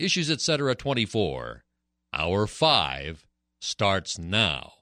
Issues Etc. 24. Hour 5 starts now.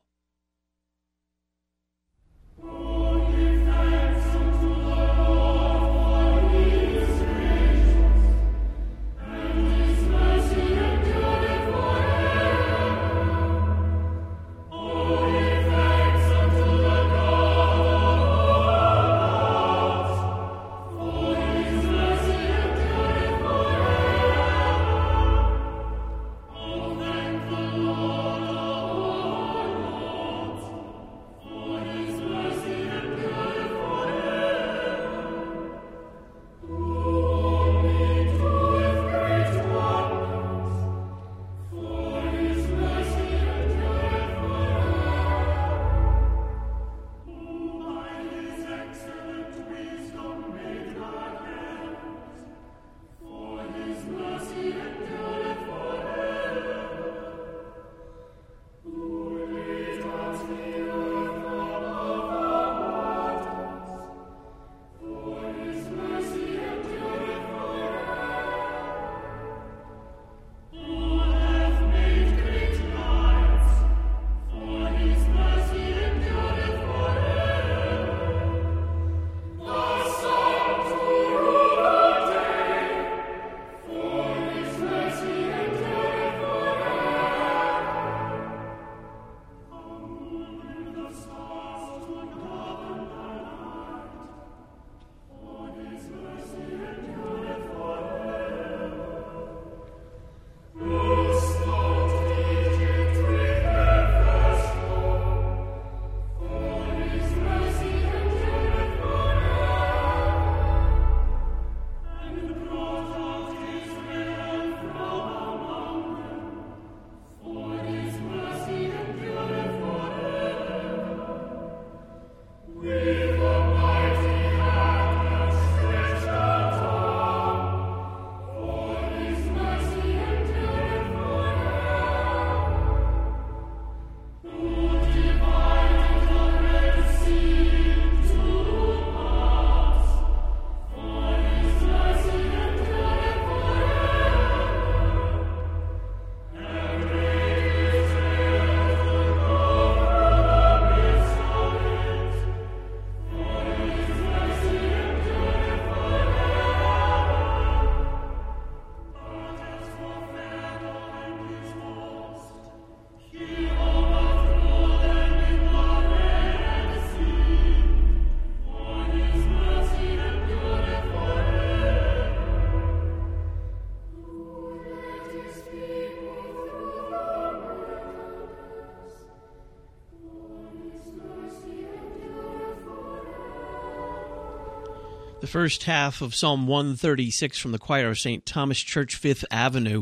The first half of Psalm 136 from the choir of St. Thomas Church, Fifth Avenue.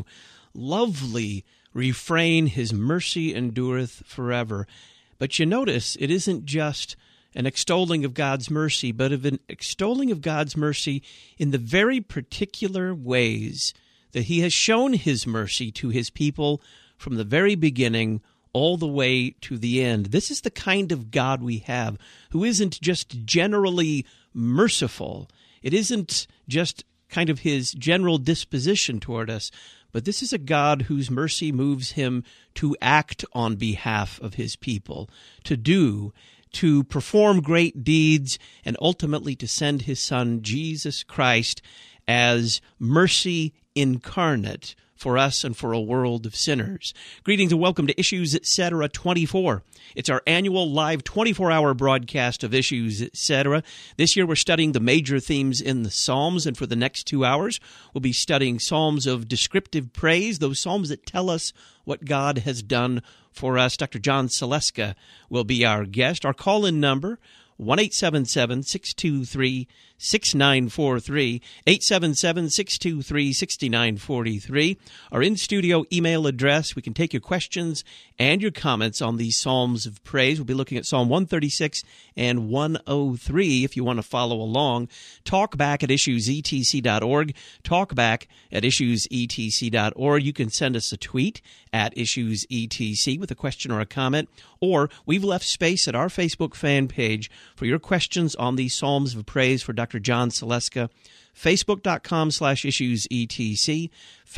Lovely refrain, His mercy endureth forever. But you notice it isn't just an extolling of God's mercy, but of an extolling of God's mercy in the very particular ways that He has shown His mercy to His people from the very beginning all the way to the end. This is the kind of God we have, who isn't just generally merciful. It isn't just kind of His general disposition toward us, but this is a God whose mercy moves Him to act on behalf of His people, to perform great deeds, and ultimately to send His Son, Jesus Christ, as mercy incarnate for us and for a world of sinners. Greetings and welcome to Issues Etc. 24. It's our annual live 24-hour broadcast of Issues Etc. This year we're studying the major themes in the Psalms, and for the next 2 hours we'll be studying Psalms of descriptive praise, those Psalms that tell us what God has done for us. Dr. John Saleska will be our guest. Our call-in number, 1-877-623-6943, 877-623-6943. Our in-studio email address. We can take your questions and your comments on these Psalms of Praise. We'll be looking at Psalm 136 and 103 if you want to follow along. Talkback at issuesetc.org. Talkback at issuesetc.org. You can send us a tweet at issuesetc with a question or a comment, or we've left space at our Facebook fan page for your questions on these Psalms of Praise for Dr. Dr. John Saleska. Facebook.com/issuesetc.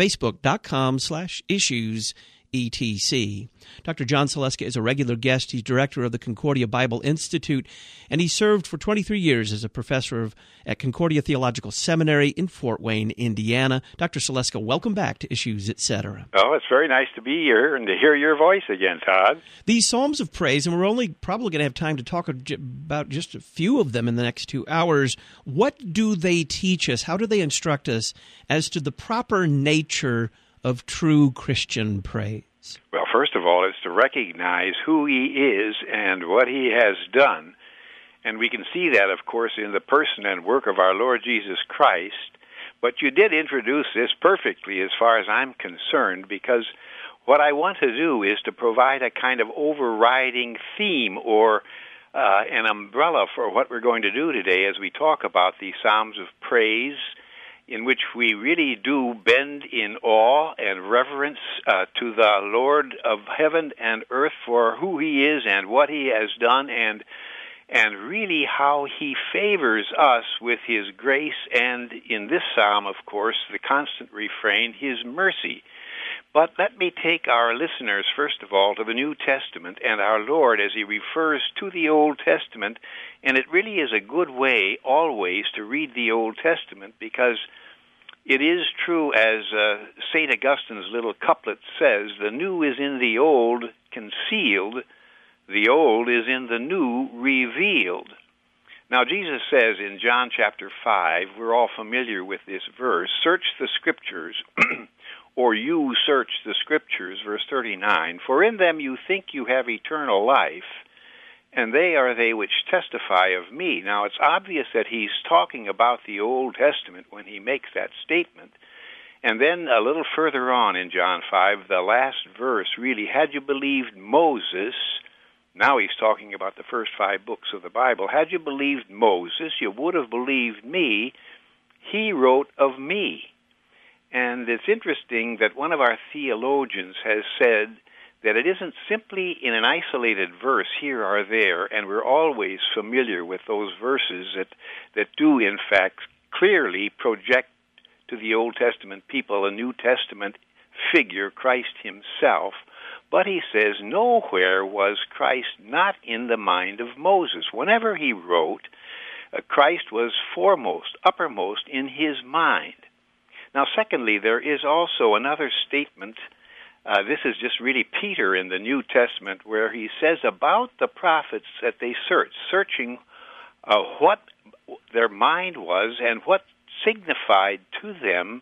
Facebook.com/issuesetc. Dr. John Saleska is a regular guest. He's director of the Concordia Bible Institute, and he served for 23 years as a professor at Concordia Theological Seminary in Fort Wayne, Indiana. Dr. Saleska, welcome back to Issues, Etc. Oh, it's very nice to be here and to hear your voice again, Todd. These Psalms of Praise, and we're only probably going to have time to talk about just a few of them in the next 2 hours. What do they teach us? How do they instruct us as to the proper nature of true Christian praise? Well, first of all, it's to recognize who He is and what He has done. And we can see that, of course, in the person and work of our Lord Jesus Christ. But you did introduce this perfectly as far as I'm concerned, because what I want to do is to provide a kind of overriding theme or an umbrella for what we're going to do today as we talk about the Psalms of Praise, in which we really do bend in awe and reverence to the Lord of heaven and earth for who He is and what He has done, and really how He favors us with His grace, and in this psalm, of course, the constant refrain, His mercy. But let me take our listeners, first of all, to the New Testament and our Lord as He refers to the Old Testament, and it really is a good way always to read the Old Testament, because it is true, as St. Augustine's little couplet says, the new is in the old concealed, the old is in the new revealed. Now, Jesus says in John chapter 5, we're all familiar with this verse, search the Scriptures, or you search the Scriptures, verse 39, for in them you think you have eternal life, and they are they which testify of me. Now, it's obvious that he's talking about the Old Testament when he makes that statement. And then a little further on in John 5, the last verse, really, had you believed Moses, now he's talking about the first 5 books of the Bible, had you believed Moses, you would have believed me. He wrote of me. And it's interesting that one of our theologians has said that it isn't simply in an isolated verse here or there, and we're always familiar with those verses that do, in fact, clearly project to the Old Testament people a New Testament figure, Christ Himself. But he says, nowhere was Christ not in the mind of Moses. Whenever he wrote, Christ was foremost, uppermost in his mind. Now, secondly, there is also another statement. This is just really Peter in the New Testament, where he says about the prophets that they searching what their mind was and what signified to them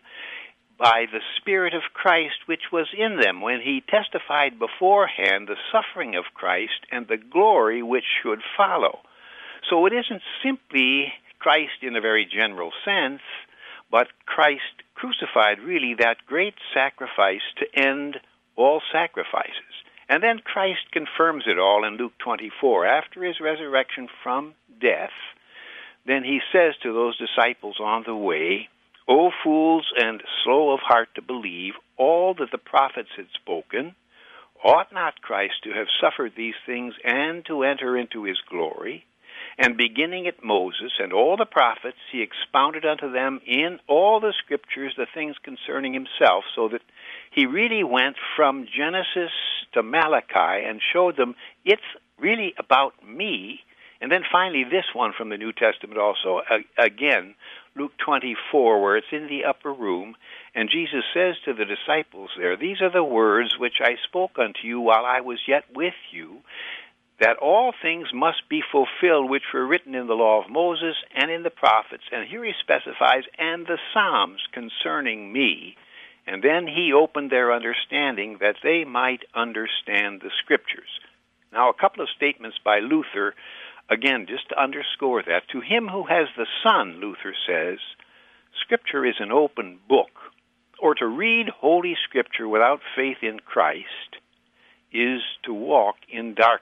by the Spirit of Christ which was in them, when he testified beforehand the suffering of Christ and the glory which should follow. So it isn't simply Christ in a very general sense, but Christ crucified, really, that great sacrifice to end all sacrifices. And then Christ confirms it all in Luke 24. After his resurrection from death, then he says to those disciples on the way, O fools and slow of heart to believe all that the prophets had spoken, ought not Christ to have suffered these things and to enter into his glory? And beginning at Moses and all the prophets, he expounded unto them in all the Scriptures the things concerning himself, so that he really went from Genesis to Malachi and showed them it's really about me. And then finally this one from the New Testament also, again, Luke 24, where it's in the upper room, and Jesus says to the disciples there, these are the words which I spoke unto you while I was yet with you, that all things must be fulfilled which were written in the law of Moses and in the prophets. And here he specifies, and the Psalms concerning me. And then he opened their understanding that they might understand the Scriptures. Now, a couple of statements by Luther, again, just to underscore that. To him who has the Son, Luther says, Scripture is an open book, or to read Holy Scripture without faith in Christ is to walk in darkness.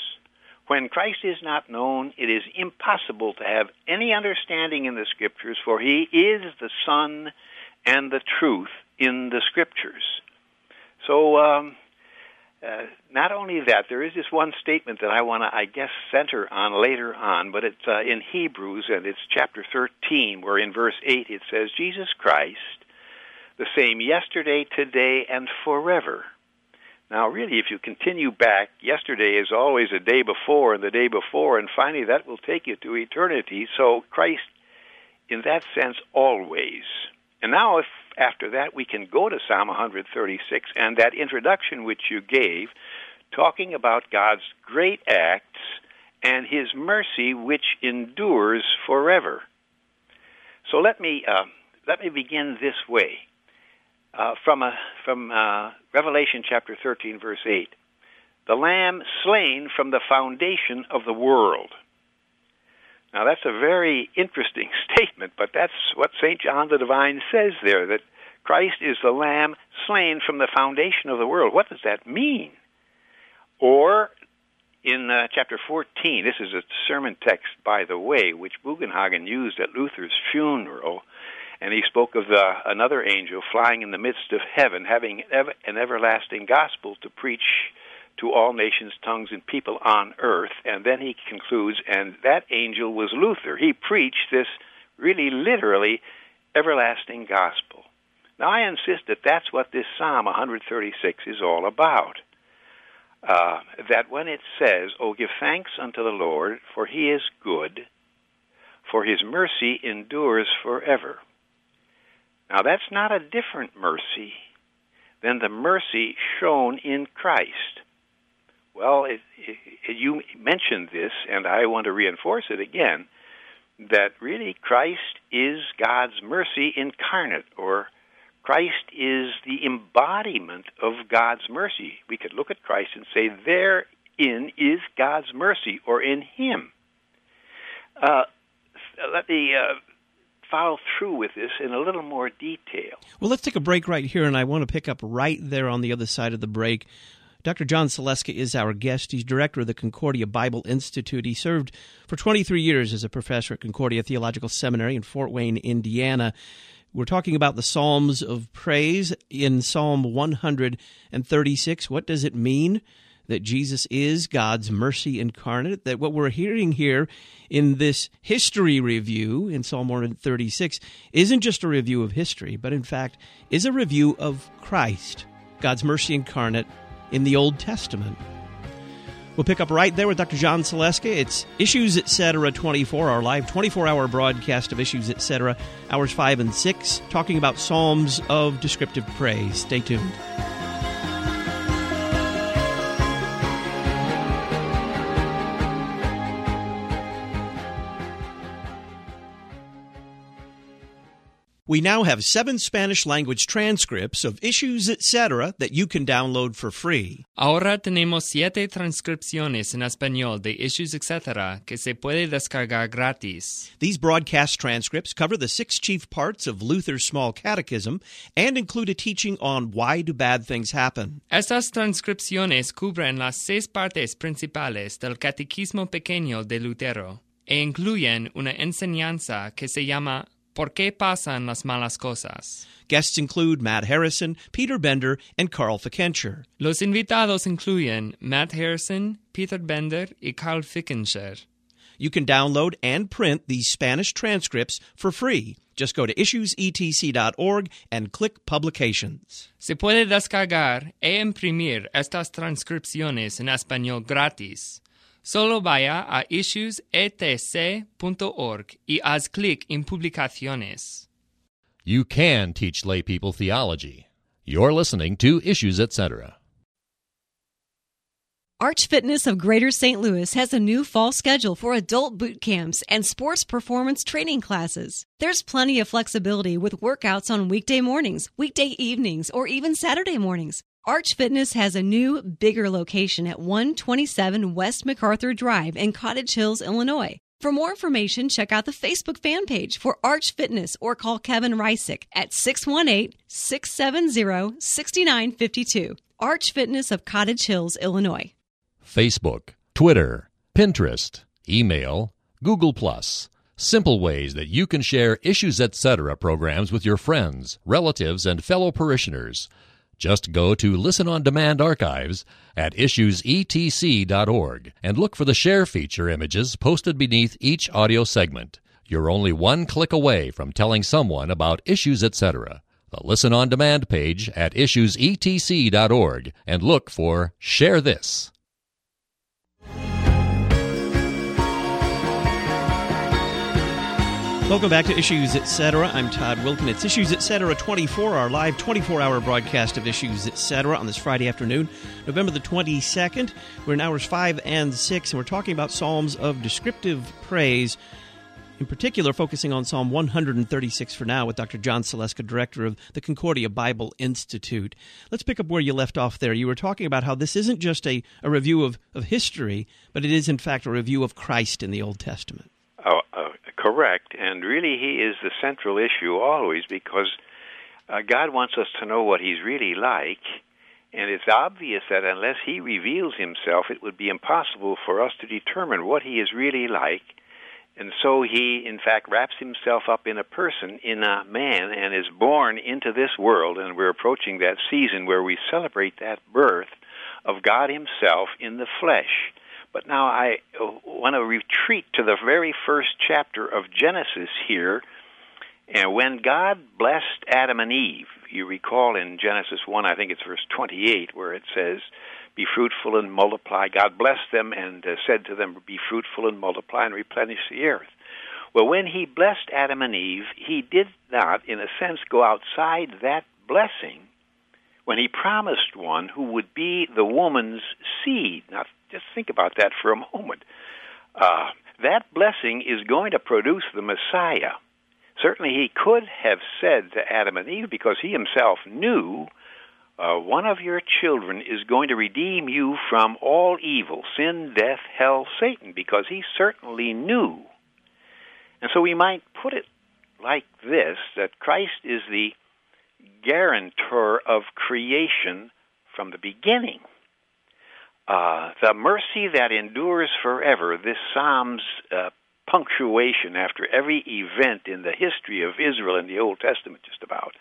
When Christ is not known, it is impossible to have any understanding in the Scriptures, for he is the Son and the truth in the Scriptures. So not only that, there is this one statement that I want to, I guess, center on later on, but it's in Hebrews, and it's chapter 13, where in verse 8 it says, Jesus Christ, the same yesterday, today, and forever. Now, really, if you continue back, yesterday is always a day before and the day before, and finally that will take you to eternity. So Christ, in that sense, always. And now, if after that we can go to Psalm 136 and that introduction which you gave, talking about God's great acts and His mercy which endures forever. So let me begin this way. From Revelation chapter 13, verse 8, the Lamb slain from the foundation of the world. Now, that's a very interesting statement, but that's what St. John the Divine says there, that Christ is the Lamb slain from the foundation of the world. What does that mean? Or, in chapter 14, this is a sermon text, by the way, which Bugenhagen used at Luther's funeral, and he spoke of another angel flying in the midst of heaven, having an everlasting gospel to preach to all nations, tongues, and people on earth. And then he concludes, and that angel was Luther. He preached this really literally everlasting gospel. Now, I insist that that's what this Psalm 136 is all about. That when it says, "Oh, give thanks unto the Lord, for He is good, for His mercy endures forever." Now, that's not a different mercy than the mercy shown in Christ. Well, you mentioned this, and I want to reinforce it again, that really Christ is God's mercy incarnate, or Christ is the embodiment of God's mercy. We could look at Christ and say, therein is God's mercy, or in Him. Let me follow through with this in a little more detail. Well, let's take a break right here, and I want to pick up right there on the other side of the break. Dr. John Saleska is our guest. He's director of the Concordia Bible Institute. He served for 23 years as a professor at Concordia Theological Seminary in Fort Wayne, Indiana. We're talking about the Psalms of Praise in Psalm 136. What does it mean that Jesus is God's mercy incarnate? That what we're hearing here in this history review in Psalm 136 isn't just a review of history, but in fact is a review of Christ, God's mercy incarnate in the Old Testament. We'll pick up right there with Dr. John Saleska. It's Issues Etc. 24, our live 24-hour broadcast of Issues Etc., hours 5 and 6, talking about Psalms of descriptive praise. Stay tuned. We now have 7 Spanish-language transcripts of Issues Etc. that you can download for free. Ahora tenemos 7 transcripciones en español de Issues Etc. que se puede descargar gratis. These broadcast transcripts cover the 6 chief parts of Luther's Small Catechism and include a teaching on why do bad things happen. Estas transcripciones cubren las 6 partes principales del Catequismo Pequeño de Lutero e incluyen una enseñanza que se llama ¿Por qué pasan las malas cosas? Guests include Matt Harrison, Peter Bender, and Carl Fickenshire. Los invitados incluyen Matt Harrison, Peter Bender, y Carl Fickenshire. You can download and print these Spanish transcripts for free. Just go to issuesetc.org and click Publications. Se puede descargar e imprimir estas transcripciones en español gratis. Solo vaya a issuesetc.org y haz clic en Publicaciones. You can teach lay people theology. You're listening to Issues Etc. Arch Fitness of Greater St. Louis has a new fall schedule for adult boot camps and sports performance training classes. There's plenty of flexibility with workouts on weekday mornings, weekday evenings, or even Saturday mornings. Arch Fitness has a new, bigger location at 127 West MacArthur Drive in Cottage Hills, Illinois. For more information, check out the Facebook fan page for Arch Fitness or call Kevin Reisick at 618-670-6952. Arch Fitness of Cottage Hills, Illinois. Facebook, Twitter, Pinterest, email, Google+. Simple ways that you can share Issues Etc. programs with your friends, relatives, and fellow parishioners. Just go to Listen on Demand archives at issuesetc.org and look for the share feature images posted beneath each audio segment. You're only one click away from telling someone about Issues Etc. The Listen on Demand page at issuesetc.org and look for Share This. Welcome back to Issues Etc. I'm Todd Wilkin. It's Issues Etc. 24, our live 24-hour broadcast of Issues Etc. on this Friday afternoon, November the 22nd. We're in hours 5 and 6, and we're talking about Psalms of descriptive praise, in particular focusing on Psalm 136 for now with Dr. John Saleska, director of the Concordia Bible Institute. Let's pick up where you left off there. You were talking about how this isn't just a review of history, but it is in fact a review of Christ in the Old Testament. Correct, and really he is the central issue always, because God wants us to know what he's really like, and it's obvious that unless he reveals himself, it would be impossible for us to determine what he is really like. And so he, in fact, wraps himself up in a person, in a man, and is born into this world, and we're approaching that season where we celebrate that birth of God himself in the flesh. But now I want to retreat to the very first chapter of Genesis here. And when God blessed Adam and Eve, you recall in Genesis 1, I think it's verse 28, where it says, "Be fruitful and multiply." God blessed them and said to them, "Be fruitful and multiply and replenish the earth." Well, when he blessed Adam and Eve, he did not, in a sense, go outside that blessing when he promised one who would be the woman's seed. Now, just think about that for a moment. That blessing is going to produce the Messiah. Certainly he could have said to Adam and Eve, because he himself knew, one of your children is going to redeem you from all evil, sin, death, hell, Satan, because he certainly knew. And so we might put it like this, that Christ is the guarantor of creation from the beginning. The mercy that endures forever, this Psalm's punctuation after every event in the history of Israel in the Old Testament, just about.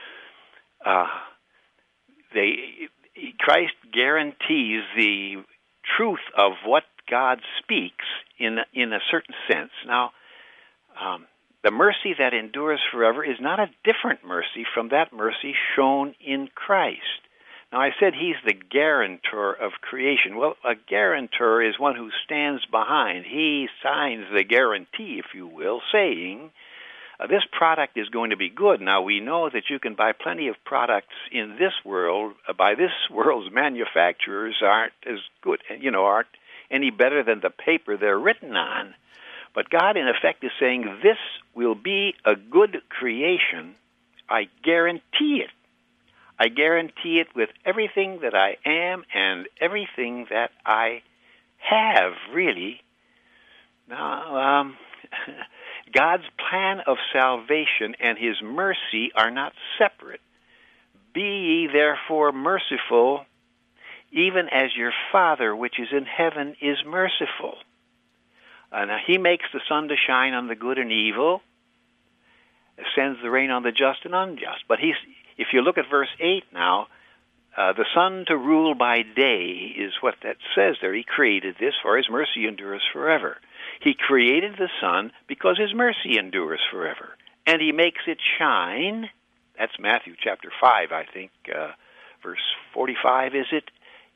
Christ guarantees the truth of what God speaks in a certain sense. Now, the mercy that endures forever is not a different mercy from that mercy shown in Christ. Now, I said he's the guarantor of creation. Well, a guarantor is one who stands behind. He signs the guarantee, if you will, saying, this product is going to be good. Now, we know that you can buy plenty of products in this world by this world's manufacturers aren't as good, aren't any better than the paper they're written on. But God, in effect, is saying, this will be a good creation. I guarantee it. I guarantee it with everything that I am and everything that I have, really. Now, God's plan of salvation and his mercy are not separate. Be ye therefore merciful, even as your Father which is in heaven is merciful. Now, he makes the sun to shine on the good and evil, sends the rain on the just and unjust. But if you look at verse 8 now, the sun to rule by day is what that says there. He created this, for his mercy endures forever. He created the sun because his mercy endures forever. And he makes it shine. That's Matthew chapter 5, I think, verse 45, is it?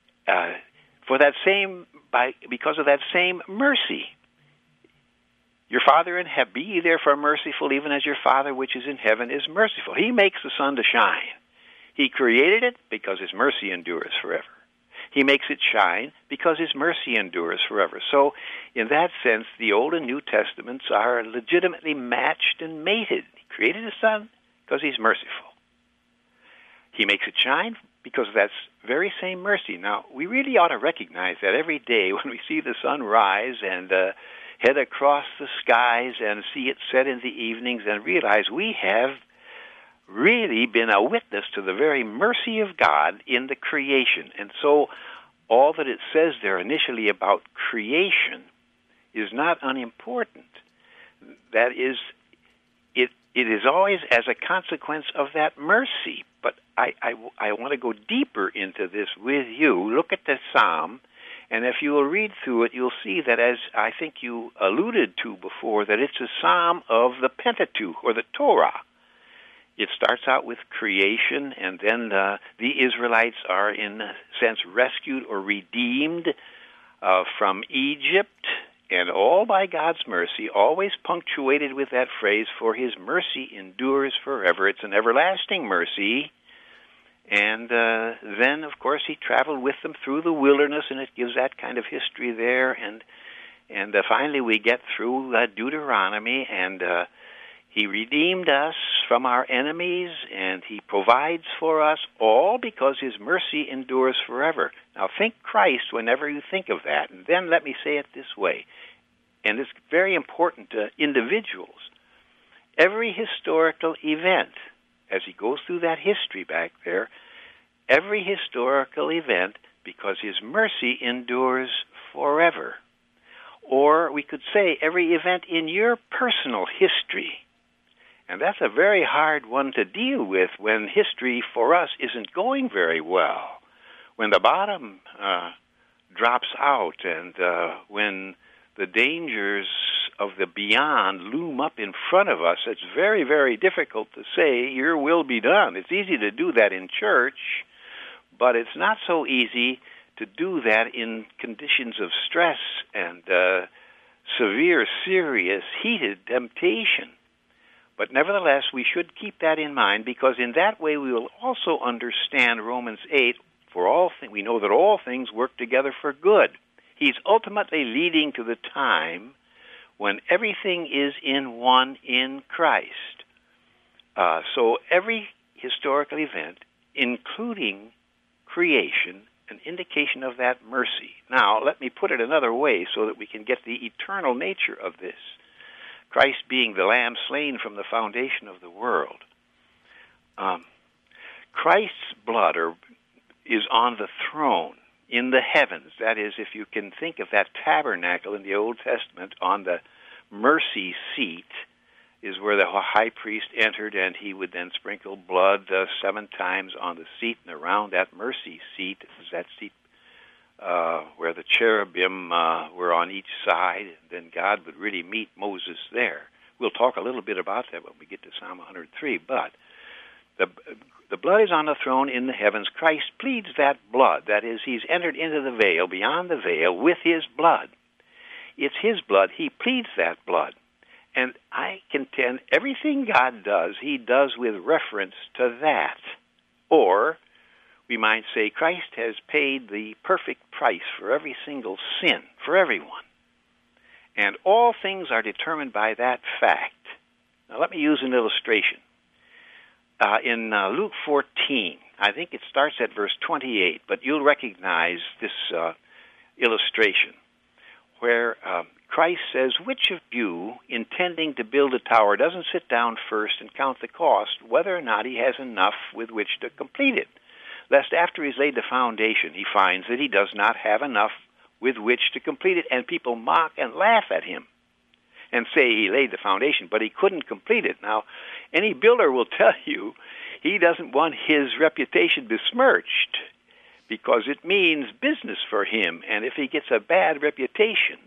Because of that same mercy. Your Father in heaven, be ye therefore merciful, even as your Father which is in heaven is merciful. He makes the sun to shine. He created it because his mercy endures forever. He makes it shine because his mercy endures forever. So, in that sense, the Old and New Testaments are legitimately matched and mated. He created the sun because he's merciful. He makes it shine because of that very same mercy. Now, we really ought to recognize that every day when we see the sun rise and head across the skies and see it set in the evenings and realize we have really been a witness to the very mercy of God in the creation. And so all that it says there initially about creation is not unimportant. That is, it is always as a consequence of that mercy. But I want to go deeper into this with you. Look at the psalm, and if you will read through it, you'll see that, as I think you alluded to before, that it's a psalm of the Pentateuch, or the Torah. It starts out with creation, and then the Israelites are, in a sense, rescued or redeemed from Egypt, and all by God's mercy, always punctuated with that phrase, for his mercy endures forever. It's an everlasting mercy. And then, of course, he traveled with them through the wilderness, and it gives that kind of history there. And finally we get through Deuteronomy, and he redeemed us from our enemies, and he provides for us, all because his mercy endures forever. Now, think Christ whenever you think of that. And then let me say it this way, and it's very important to individuals. Every historical event, as he goes through that history back there, every historical event, because his mercy endures forever. Or we could say every event in your personal history. And that's a very hard one to deal with when history for us isn't going very well. When the bottom drops out, and when the dangers of the beyond loom up in front of us, it's very, very difficult to say, your will be done. It's easy to do that in church, but it's not so easy to do that in conditions of stress and severe, serious, heated temptation. But nevertheless, we should keep that in mind, because in that way we will also understand Romans 8, we know that all things work together for good. He's ultimately leading to the time when everything is in one in Christ. So every historical event, including creation, an indication of that mercy. Now, let me put it another way so that we can get the eternal nature of this. Christ being the Lamb slain from the foundation of the world. Christ's blood is on the throne in the heavens. That is, if you can think of that tabernacle in the Old Testament, on the mercy seat is where the high priest entered, and he would then sprinkle blood 7 times on the seat and around that mercy seat. This is that seat where the cherubim were on each side, and then God would really meet Moses there. We'll talk a little bit about that when we get to Psalm 103, but the blood is on the throne in the heavens. Christ pleads that blood. That is, he's entered into the veil, beyond the veil, with his blood. It's his blood. He pleads that blood. And I contend everything God does, he does with reference to that. Or, we might say, Christ has paid the perfect price for every single sin, for everyone. And all things are determined by that fact. Now let me use an illustration. In Luke 14, I think it starts at verse 28, but you'll recognize this illustration, where Christ says, which of you, intending to build a tower, doesn't sit down first and count the cost, whether or not he has enough with which to complete it? Lest after he's laid the foundation, he finds that he does not have enough with which to complete it, and people mock and laugh at him and say he laid the foundation, but he couldn't complete it. Now, any builder will tell you he doesn't want his reputation besmirched, because it means business for him, and if he gets a bad reputation,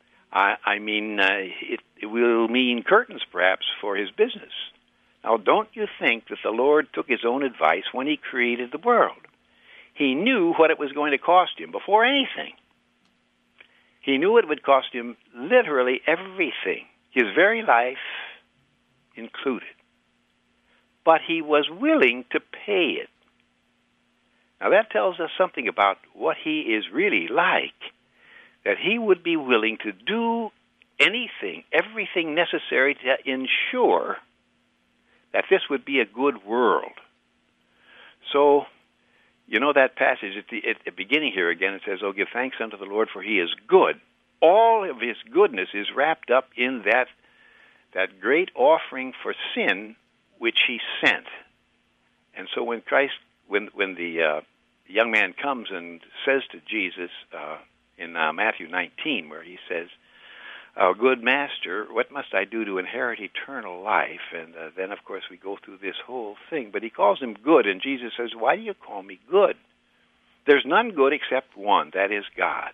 it will mean curtains, perhaps, for his business. Now, don't you think that the Lord took his own advice when he created the world? He knew what it was going to cost him before anything. He knew it would cost him literally everything, his very life included. But he was willing to pay it. Now, that tells us something about what he is really like, that he would be willing to do anything, everything necessary to ensure that this would be a good world. So, you know that passage at the beginning here again, it says, "Oh, give thanks unto the Lord, for he is good." All of his goodness is wrapped up in that great offering for sin which he sent. And so when the young man comes and says to Jesus in Matthew 19, where he says, good master, what must I do to inherit eternal life? And then, of course, we go through this whole thing. But he calls him good, and Jesus says, why do you call me good? There's none good except one, that is God.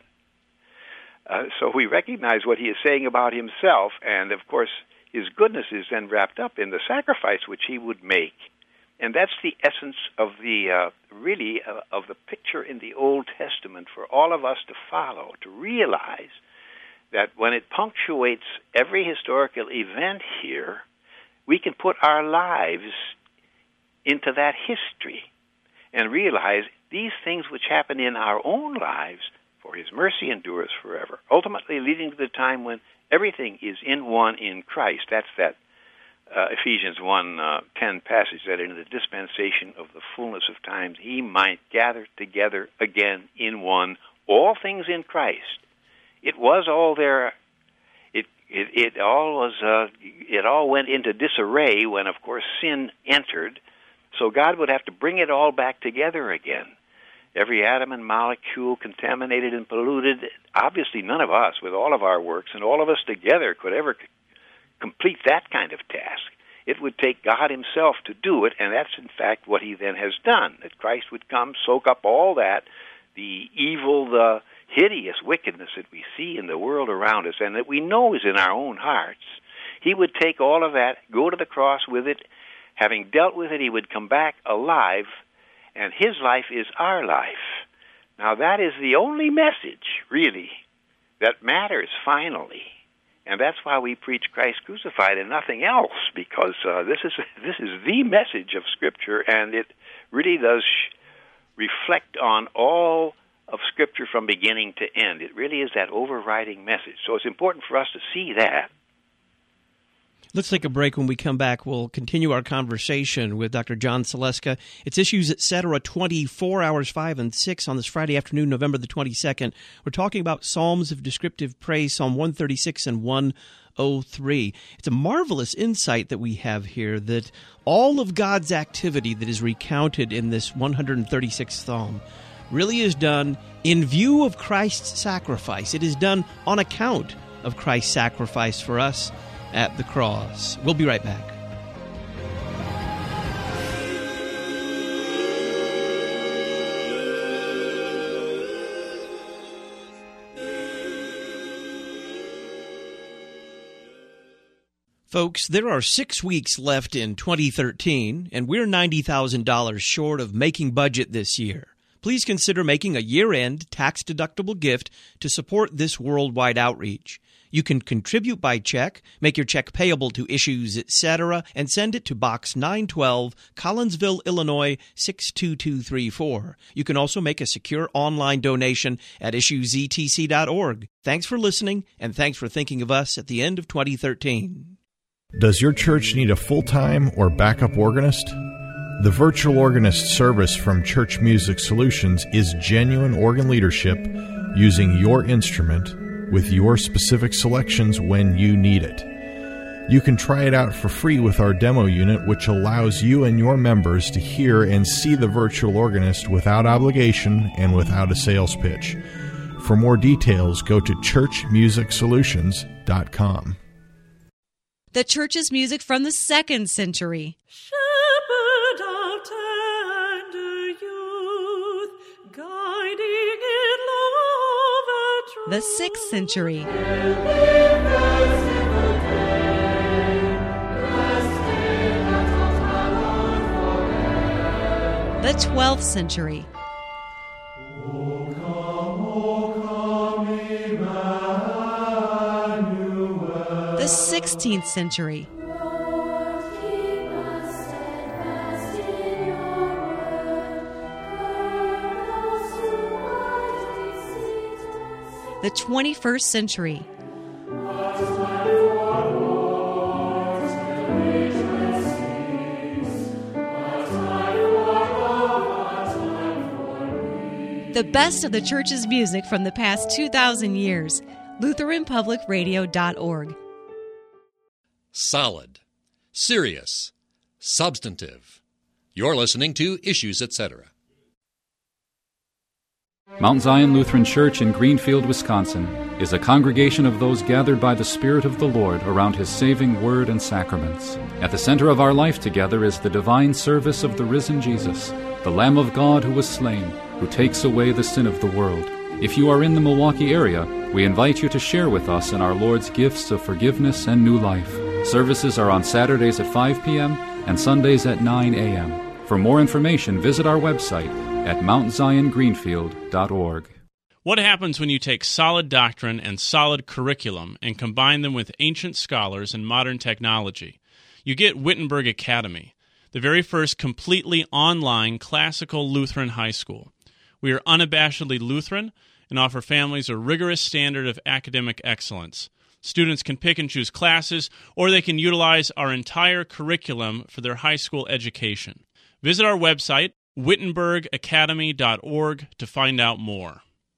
So we recognize what he is saying about himself, and, of course, his goodness is then wrapped up in the sacrifice which he would make. And that's the essence of the of the picture in the Old Testament for all of us to follow, to realize that when it punctuates every historical event here, we can put our lives into that history and realize these things which happen in our own lives, for his mercy endures forever, ultimately leading to the time when everything is in one in Christ. That's that Ephesians 1:10 passage, that in the dispensation of the fullness of times he might gather together again in one all things in Christ. It was all there. It all went into disarray when, of course, sin entered. So God would have to bring it all back together again. Every atom and molecule contaminated and polluted. Obviously, none of us, with all of our works and all of us together, could ever complete that kind of task. It would take God himself to do it, and that's, in fact, what he then has done, that Christ would come, soak up all that, the evil, the hideous wickedness that we see in the world around us and that we know is in our own hearts. He would take all of that, go to the cross with it. Having dealt with it, he would come back alive, and his life is our life. Now, that is the only message, really, that matters finally. And that's why we preach Christ crucified and nothing else, because this is the message of Scripture, and it really does reflect on all of Scripture from beginning to end. It really is that overriding message. So it's important for us to see that. Let's take a break. When we come back, we'll continue our conversation with Dr. John Saleska. It's Issues Etc. 24 hours 5 and 6 on this Friday afternoon, November the 22nd. We're talking about Psalms of Descriptive Praise, Psalm 136 and 103. It's a marvelous insight that we have here, that all of God's activity that is recounted in this 136th Psalm really is done in view of Christ's sacrifice. It is done on account of Christ's sacrifice for us at the cross. We'll be right back. Folks, there are 6 weeks left in 2013, and we're $90,000 short of making budget this year. Please consider making a year-end tax-deductible gift to support this worldwide outreach. You can contribute by check, make your check payable to Issues Etc., and send it to Box 912, Collinsville, Illinois 62234. You can also make a secure online donation at issuesetc.org. Thanks for listening, and thanks for thinking of us at the end of 2013. Does your church need a full-time or backup organist? The virtual organist service from Church Music Solutions is genuine organ leadership using your instrument with your specific selections when you need it. You can try it out for free with our demo unit, which allows you and your members to hear and see the virtual organist without obligation and without a sales pitch. For more details, go to churchmusicsolutions.com. The church's music from the 2nd century. Shepherd of tender youth, guiding in love and truth. The 6th century. The 12th century. The 16th century. The 21st century. The best of the church's music from the past 2,000 years. LutheranPublicRadio.org. Solid, serious, substantive. You're listening to Issues Etc. Mount Zion Lutheran Church in Greenfield, Wisconsin, is a congregation of those gathered by the Spirit of the Lord around His saving Word and sacraments. At the center of our life together is the divine service of the risen Jesus, the Lamb of God who was slain, who takes away the sin of the world. If you are in the Milwaukee area, we invite you to share with us in our Lord's gifts of forgiveness and new life. Services are on Saturdays at 5 p.m. and Sundays at 9 a.m. For more information, visit our website at mountziongreenfield.org. What happens when you take solid doctrine and solid curriculum and combine them with ancient scholars and modern technology? You get Wittenberg Academy, the very first completely online classical Lutheran high school. We are unabashedly Lutheran and offer families a rigorous standard of academic excellence. Students can pick and choose classes, or they can utilize our entire curriculum for their high school education. Visit our website, wittenbergacademy.org, to find out more.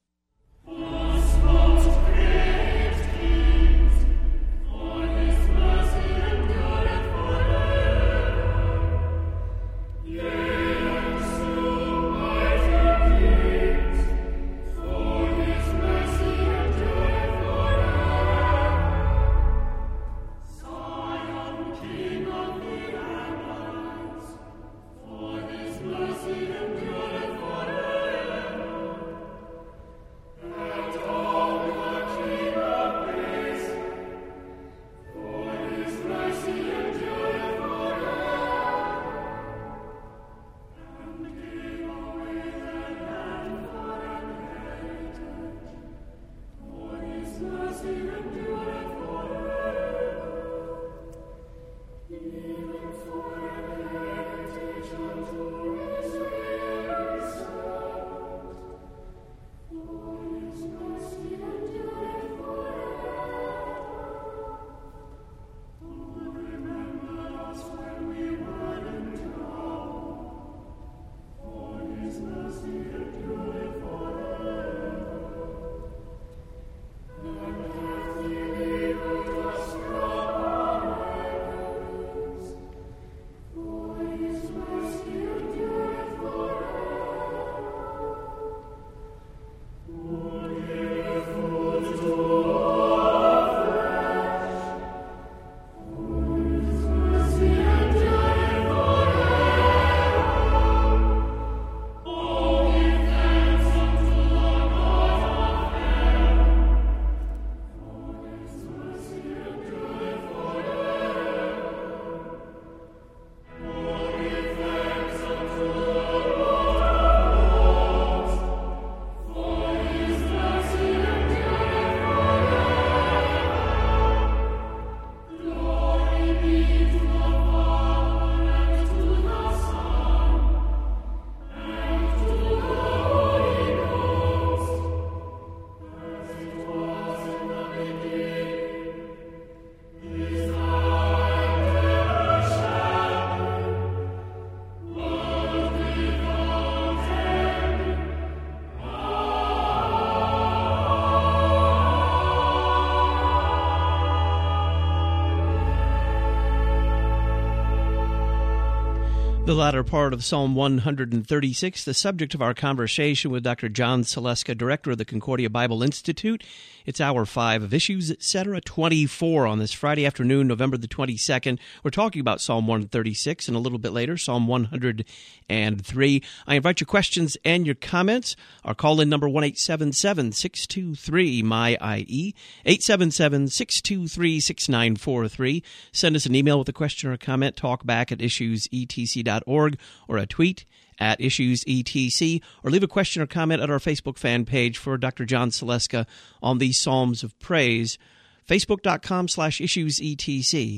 The latter part of Psalm 136, the subject of our conversation with Dr. John Saleska, director of the Concordia Bible Institute. It's Hour 5 of Issues, Etc. 24 on this Friday afternoon, November the 22nd. We're talking about Psalm 136, and a little bit later, Psalm 103. I invite your questions and your comments. Our call-in number, 1-877-623-MY-IE, 877-623-6943. Send us an email with a question or a comment, talkback@issuesetc.org, or a tweet at IssuesETC, or leave a question or comment at our Facebook fan page for Dr. John Saleska on the Psalms of Praise, facebook.com/IssuesETC,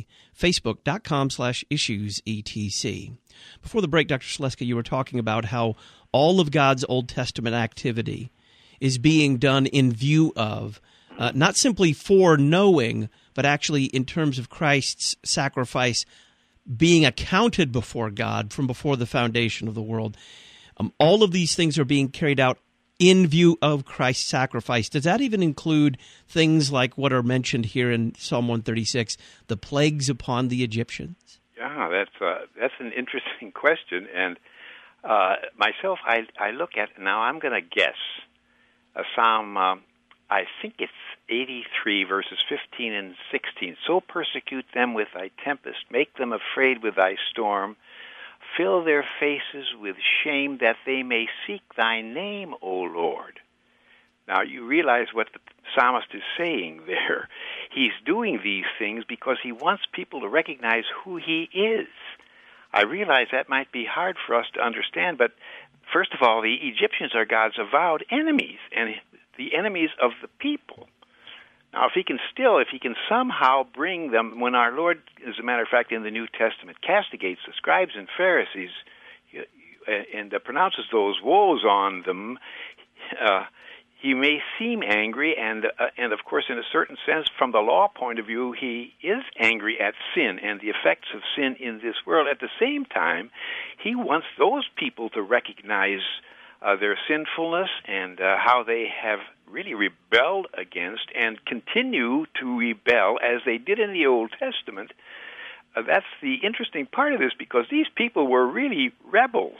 facebook.com/IssuesETC. Before the break, Dr. Saleska, you were talking about how all of God's Old Testament activity is being done in view of, not simply foreknowing, but actually in terms of Christ's sacrifice being accounted before God from before the foundation of the world. All of these things are being carried out in view of Christ's sacrifice. Does that even include things like what are mentioned here in Psalm 136, the plagues upon the Egyptians? Yeah, that's an interesting question. And myself, I look at, now I'm going to guess Psalm, I think it's 83, verses 15 and 16. So persecute them with thy tempest, make them afraid with thy storm, fill their faces with shame, that they may seek thy name, O Lord. Now, you realize what the psalmist is saying there. He's doing these things because he wants people to recognize who he is. I realize that might be hard for us to understand, but first of all, the Egyptians are God's avowed enemies, and the enemies of the people. Now, if he can somehow bring them, when our Lord, as a matter of fact, in the New Testament, castigates the scribes and Pharisees and pronounces those woes on them, he may seem angry, and of course, in a certain sense, from the law point of view, he is angry at sin and the effects of sin in this world. At the same time, he wants those people to recognize their sinfulness and how they have really rebelled against and continue to rebel as they did in the Old Testament. That's the interesting part of this, because these people were really rebels.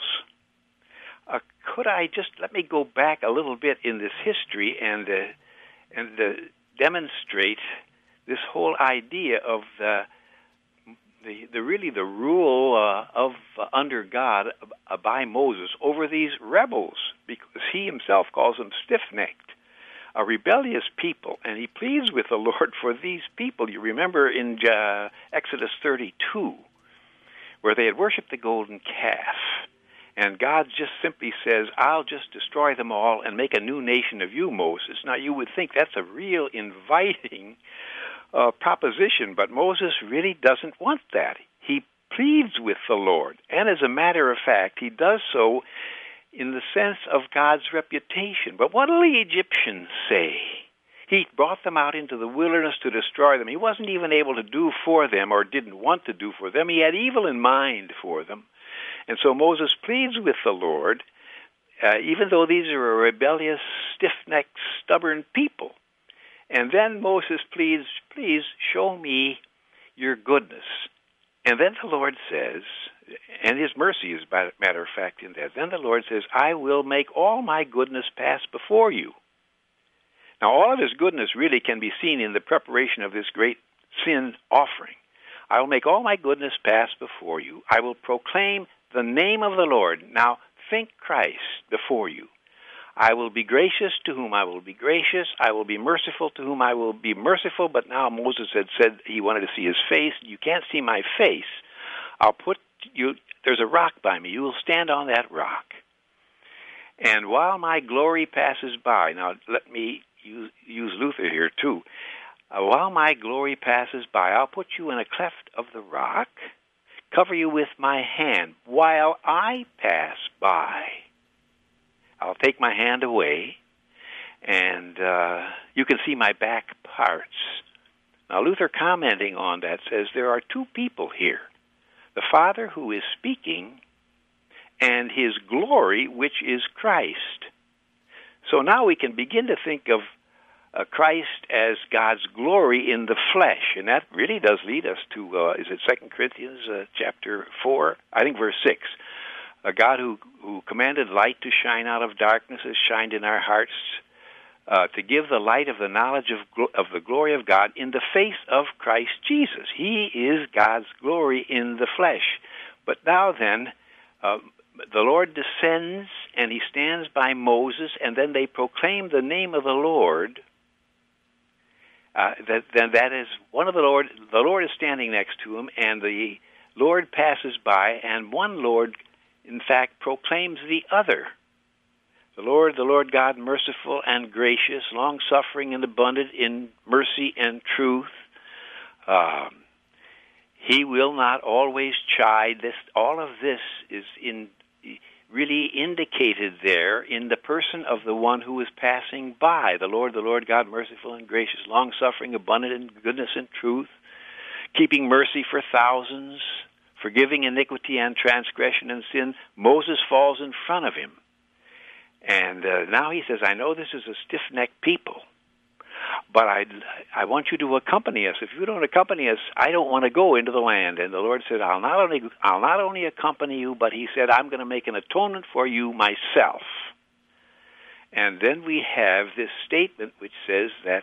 Let me go back a little bit in this history and demonstrate this whole idea of the rule of under God by Moses over these rebels, because he himself calls them stiff-necked, a rebellious people, and he pleads with the Lord for these people. You remember in Exodus 32, where they had worshipped the golden calf. And God just simply says, I'll just destroy them all and make a new nation of you, Moses. Now, you would think that's a real inviting proposition, but Moses really doesn't want that. He pleads with the Lord. And as a matter of fact, he does so in the sense of God's reputation. But what will the Egyptians say? He brought them out into the wilderness to destroy them. He wasn't even able to do for them, or didn't want to do for them. He had evil in mind for them. And so Moses pleads with the Lord, even though these are a rebellious, stiff-necked, stubborn people. And then Moses pleads, please show me your goodness. And then the Lord says, and his mercy is, by matter of fact, in that. Then the Lord says, I will make all my goodness pass before you. Now, all of his goodness really can be seen in the preparation of this great sin offering. I will make all my goodness pass before you. I will proclaim the name of the Lord. Now, think Christ before you. I will be gracious to whom I will be gracious. I will be merciful to whom I will be merciful. But now Moses had said he wanted to see his face. You can't see my face. I'll put you, there's a rock by me. You will stand on that rock. And while my glory passes by, now let me use Luther here too. While my glory passes by, I'll put you in a cleft of the rock, cover you with my hand while I pass by. I'll take my hand away, and you can see my back parts. Now, Luther, commenting on that, says there are two people here. The Father who is speaking, and his glory, which is Christ. So now we can begin to think of Christ as God's glory in the flesh, and that really does lead us to, is it 2 Corinthians chapter 4? I think verse 6. A God who commanded light to shine out of darkness has shined in our hearts to give the light of the knowledge of the glory of God in the face of Christ Jesus. He is God's glory in the flesh. But now then, the Lord descends and he stands by Moses, and then they proclaim the name of the Lord. That is one of the Lord. The Lord is standing next to him, and the Lord passes by, and one Lord, in fact, proclaims the other. The Lord God, merciful and gracious, long-suffering and abundant in mercy and truth. He will not always chide. All of this is really indicated there in the person of the one who is passing by. The Lord God, merciful and gracious, long-suffering, abundant in goodness and truth, keeping mercy for thousands, forgiving iniquity and transgression and sin. Moses falls in front of him. And now he says, I know this is a stiff-necked people, but I want you to accompany us. If you don't accompany us, I don't want to go into the land. And the Lord said, I'll not only accompany you, but he said, I'm going to make an atonement for you myself. And then we have this statement which says that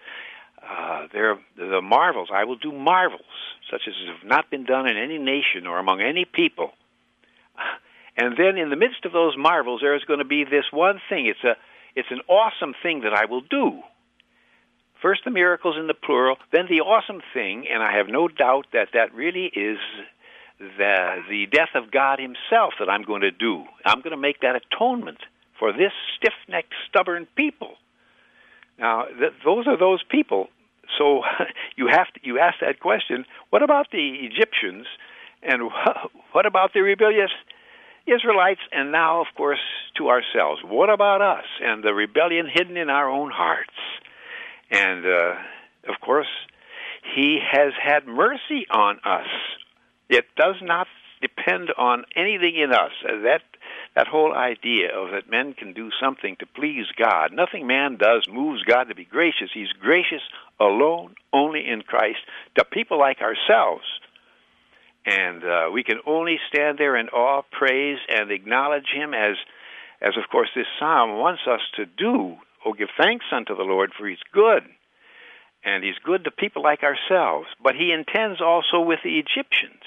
the marvels, I will do marvels, such as have not been done in any nation or among any people. And then in the midst of those marvels, there is going to be this one thing. It's an awesome thing that I will do. First the miracles in the plural, then the awesome thing, and I have no doubt that that really is the death of God himself that I'm going to do. I'm going to make that atonement for this stiff-necked, stubborn people. Now, those are those people. So you ask that question, what about the Egyptians, and what about the rebellious Israelites, and now, of course, to ourselves? What about us and the rebellion hidden in our own hearts? And, of course, he has had mercy on us. It does not depend on anything in us. That whole idea of that men can do something to please God, nothing man does moves God to be gracious. He's gracious alone, only in Christ, to people like ourselves. And we can only stand there in awe, praise, and acknowledge him as of course this psalm wants us to do. Oh, give thanks unto the Lord, for he's good. And he's good to people like ourselves. But he intends also with the Egyptians.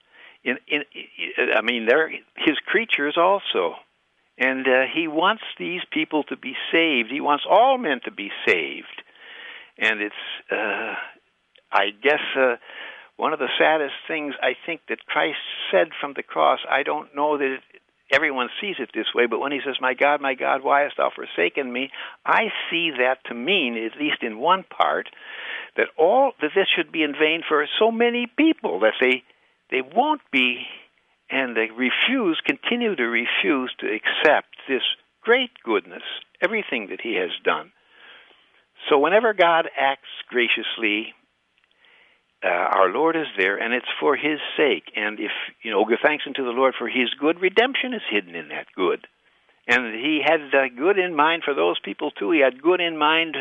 They're his creatures also. And he wants these people to be saved. He wants all men to be saved. And it's, I guess, one of the saddest things I think that Christ said from the cross. I don't know that everyone sees it this way, but when he says, my God, why hast thou forsaken me? I see that to mean, at least in one part, that this should be in vain for so many people, that they won't be, and they continue to refuse to accept this great goodness, everything that he has done. So whenever God acts graciously, our Lord is there, and it's for his sake. And if, give thanks unto the Lord for his good, redemption is hidden in that good. And he had good in mind for those people, too. He had good in mind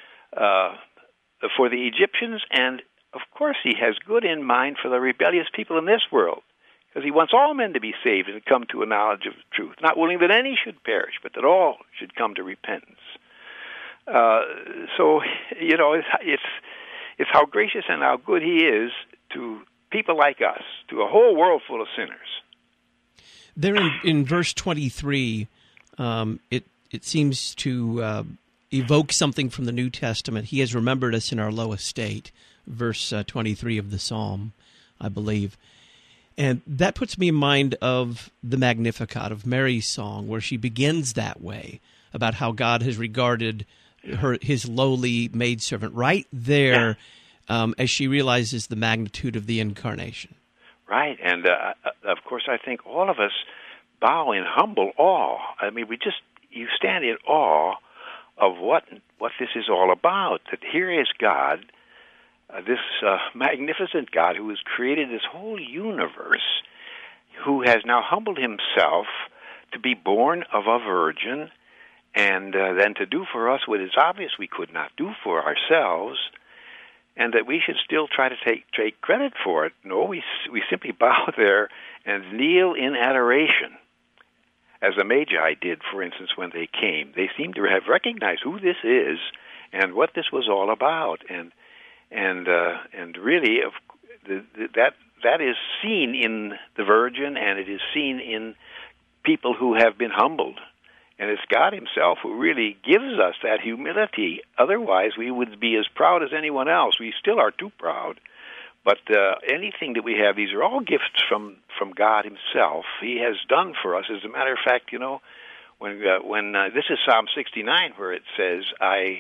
for the Egyptians, and, of course, he has good in mind for the rebellious people in this world, because he wants all men to be saved and come to a knowledge of the truth, not willing that any should perish, but that all should come to repentance. It's how gracious and how good he is to people like us, to a whole world full of sinners. There in verse 23, it seems to evoke something from the New Testament. He has remembered us in our low estate, verse 23 of the Psalm, I believe. And that puts me in mind of the Magnificat, of Mary's song, where she begins that way, about how God has regarded his lowly maidservant right there, as she realizes the magnitude of the incarnation. Right, and of course I think all of us bow in humble awe. I mean, you stand in awe of what this is all about, that here is God, this magnificent God who has created this whole universe, who has now humbled himself to be born of a virgin, and then to do for us what is obvious we could not do for ourselves, and that we should still try to take credit for it. No, we simply bow there and kneel in adoration, as the Magi did, for instance, when they came. They seem to have recognized who this is and what this was all about, and really that is seen in the Virgin, and it is seen in people who have been humbled. And it's God himself who really gives us that humility. Otherwise, we would be as proud as anyone else. We still are too proud. But anything that we have, these are all gifts from God himself. He has done for us. As a matter of fact, when this is Psalm 69, where it says, I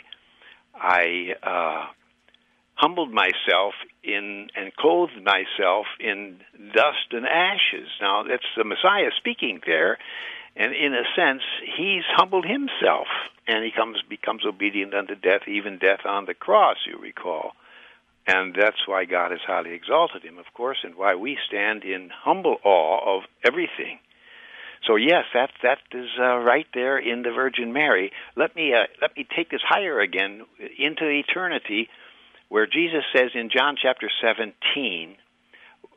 humbled myself and clothed myself in dust and ashes. Now, that's the Messiah speaking there. And in a sense, he's humbled himself, and he becomes obedient unto death, even death on the cross, you recall. And that's why God has highly exalted him, of course, and why we stand in humble awe of everything. So yes, that is right there in the Virgin Mary. Let me take this higher again into eternity, where Jesus says in John chapter 17,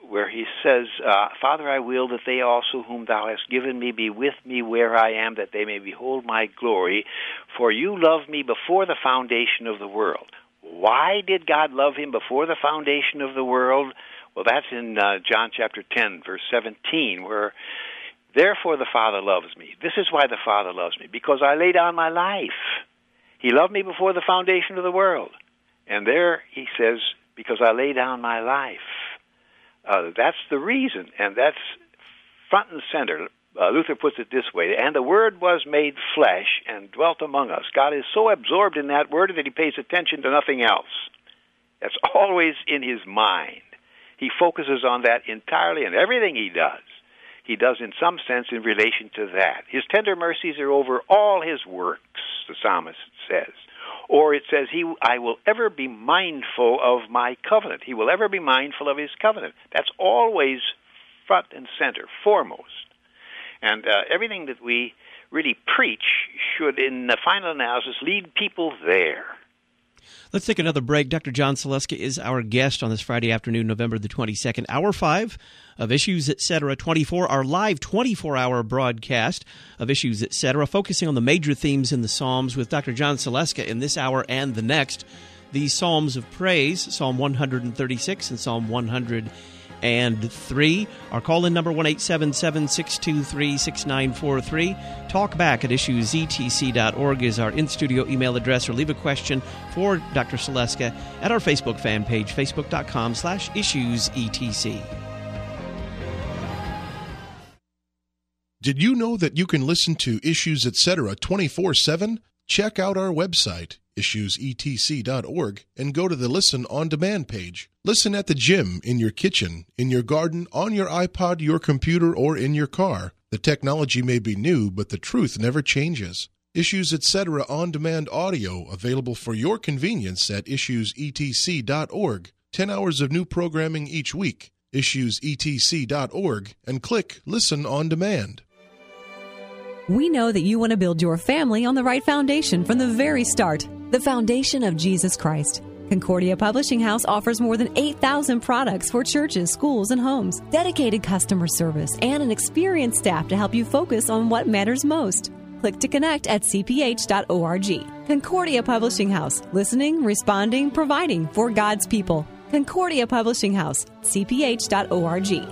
where he says, Father, I will that they also whom thou hast given me be with me where I am, that they may behold my glory. For you loved me before the foundation of the world. Why did God love him before the foundation of the world? Well, that's in John chapter 10, verse 17, where, therefore the Father loves me. This is why the Father loves me, because I lay down my life. He loved me before the foundation of the world. And there he says, because I lay down my life. That's the reason, and that's front and center. Luther puts it this way, and the Word was made flesh and dwelt among us. God is so absorbed in that Word that he pays attention to nothing else. That's always in his mind. He focuses on that entirely, and everything he does in some sense in relation to that. His tender mercies are over all his works, the psalmist says. Or it says, I will ever be mindful of my covenant. He will ever be mindful of his covenant. That's always front and center, foremost. And everything that we really preach should, in the final analysis, lead people there. Let's take another break. Dr. John Saleska is our guest on this Friday afternoon, November the 22nd. Hour 5 of Issues Etc. 24, our live 24-hour broadcast of Issues Etc., focusing on the major themes in the Psalms with Dr. John Saleska in this hour and the next. The Psalms of Praise, Psalm 136 and Psalm 103. Our call-in number, 1-877-623-6943. Talk back at issuesetc.org is our in-studio email address, or leave a question for Dr. Saleska at our Facebook fan page, facebook.com/issuesetc. Did you know that you can listen to Issues Etc. 24/7? Check out our website, issuesetc.org, and go to the Listen on Demand page. Listen at the gym, in your kitchen, in your garden, on your iPod, your computer, or in your car. The technology may be new, but the truth never changes. Issues Etc. On Demand audio available for your convenience at issuesetc.org. 10 hours of new programming each week. Issuesetc.org, and click Listen on Demand. We know that you want to build your family on the right foundation from the very start, the foundation of Jesus Christ. Concordia Publishing House offers more than 8,000 products for churches, schools, and homes, dedicated customer service, and an experienced staff to help you focus on what matters most. Click to connect at cph.org. Concordia Publishing House, listening, responding, providing for God's people. Concordia Publishing House, cph.org.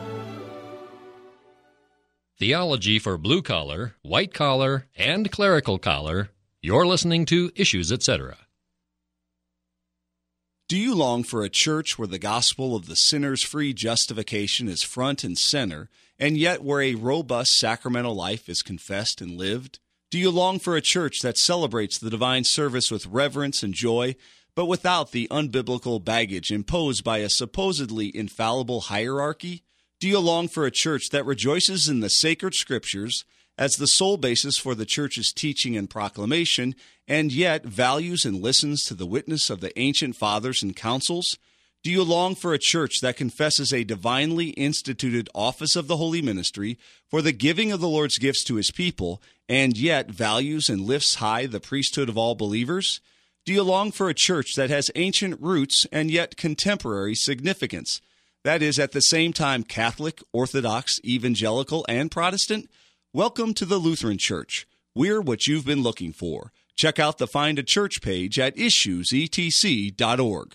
Theology for blue collar, white collar, and clerical collar. You're listening to Issues Etc. Do you long for a church where the gospel of the sinner's free justification is front and center, and yet where a robust sacramental life is confessed and lived? Do you long for a church that celebrates the divine service with reverence and joy, but without the unbiblical baggage imposed by a supposedly infallible hierarchy? Do you long for a church that rejoices in the sacred scriptures as the sole basis for the church's teaching and proclamation, and yet values and listens to the witness of the ancient fathers and councils? Do you long for a church that confesses a divinely instituted office of the holy ministry for the giving of the Lord's gifts to his people, and yet values and lifts high the priesthood of all believers? Do you long for a church that has ancient roots and yet contemporary significance? That is, at the same time, Catholic, Orthodox, Evangelical, and Protestant? Welcome to the Lutheran Church. We're what you've been looking for. Check out the Find a Church page at issuesetc.org.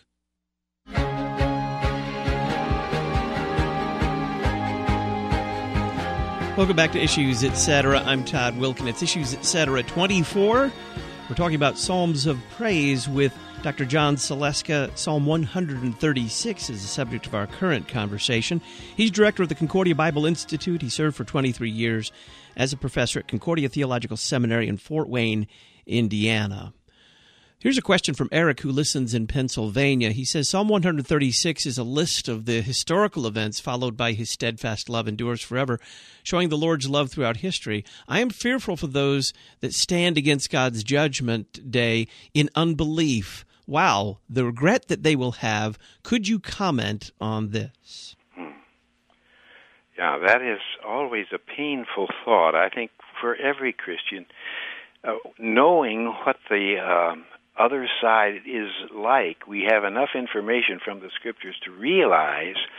Welcome back to Issues Etc. I'm Todd Wilkin. It's Issues Etc. 24. We're talking about Psalms of Praise with Dr. John Saleska. Psalm 136 is the subject of our current conversation. He's director of the Concordia Bible Institute. He served for 23 years as a professor at Concordia Theological Seminary in Fort Wayne, Indiana. Here's a question from Eric, who listens in Pennsylvania. He says, Psalm 136 is a list of the historical events followed by his steadfast love endures forever, showing the Lord's love throughout history. I am fearful for those that stand against God's judgment day in unbelief. Wow, the regret that they will have. Could you comment on this? Yeah, that is always a painful thought, I think, for every Christian. Knowing what the other side is like, we have enough information from the Scriptures to realize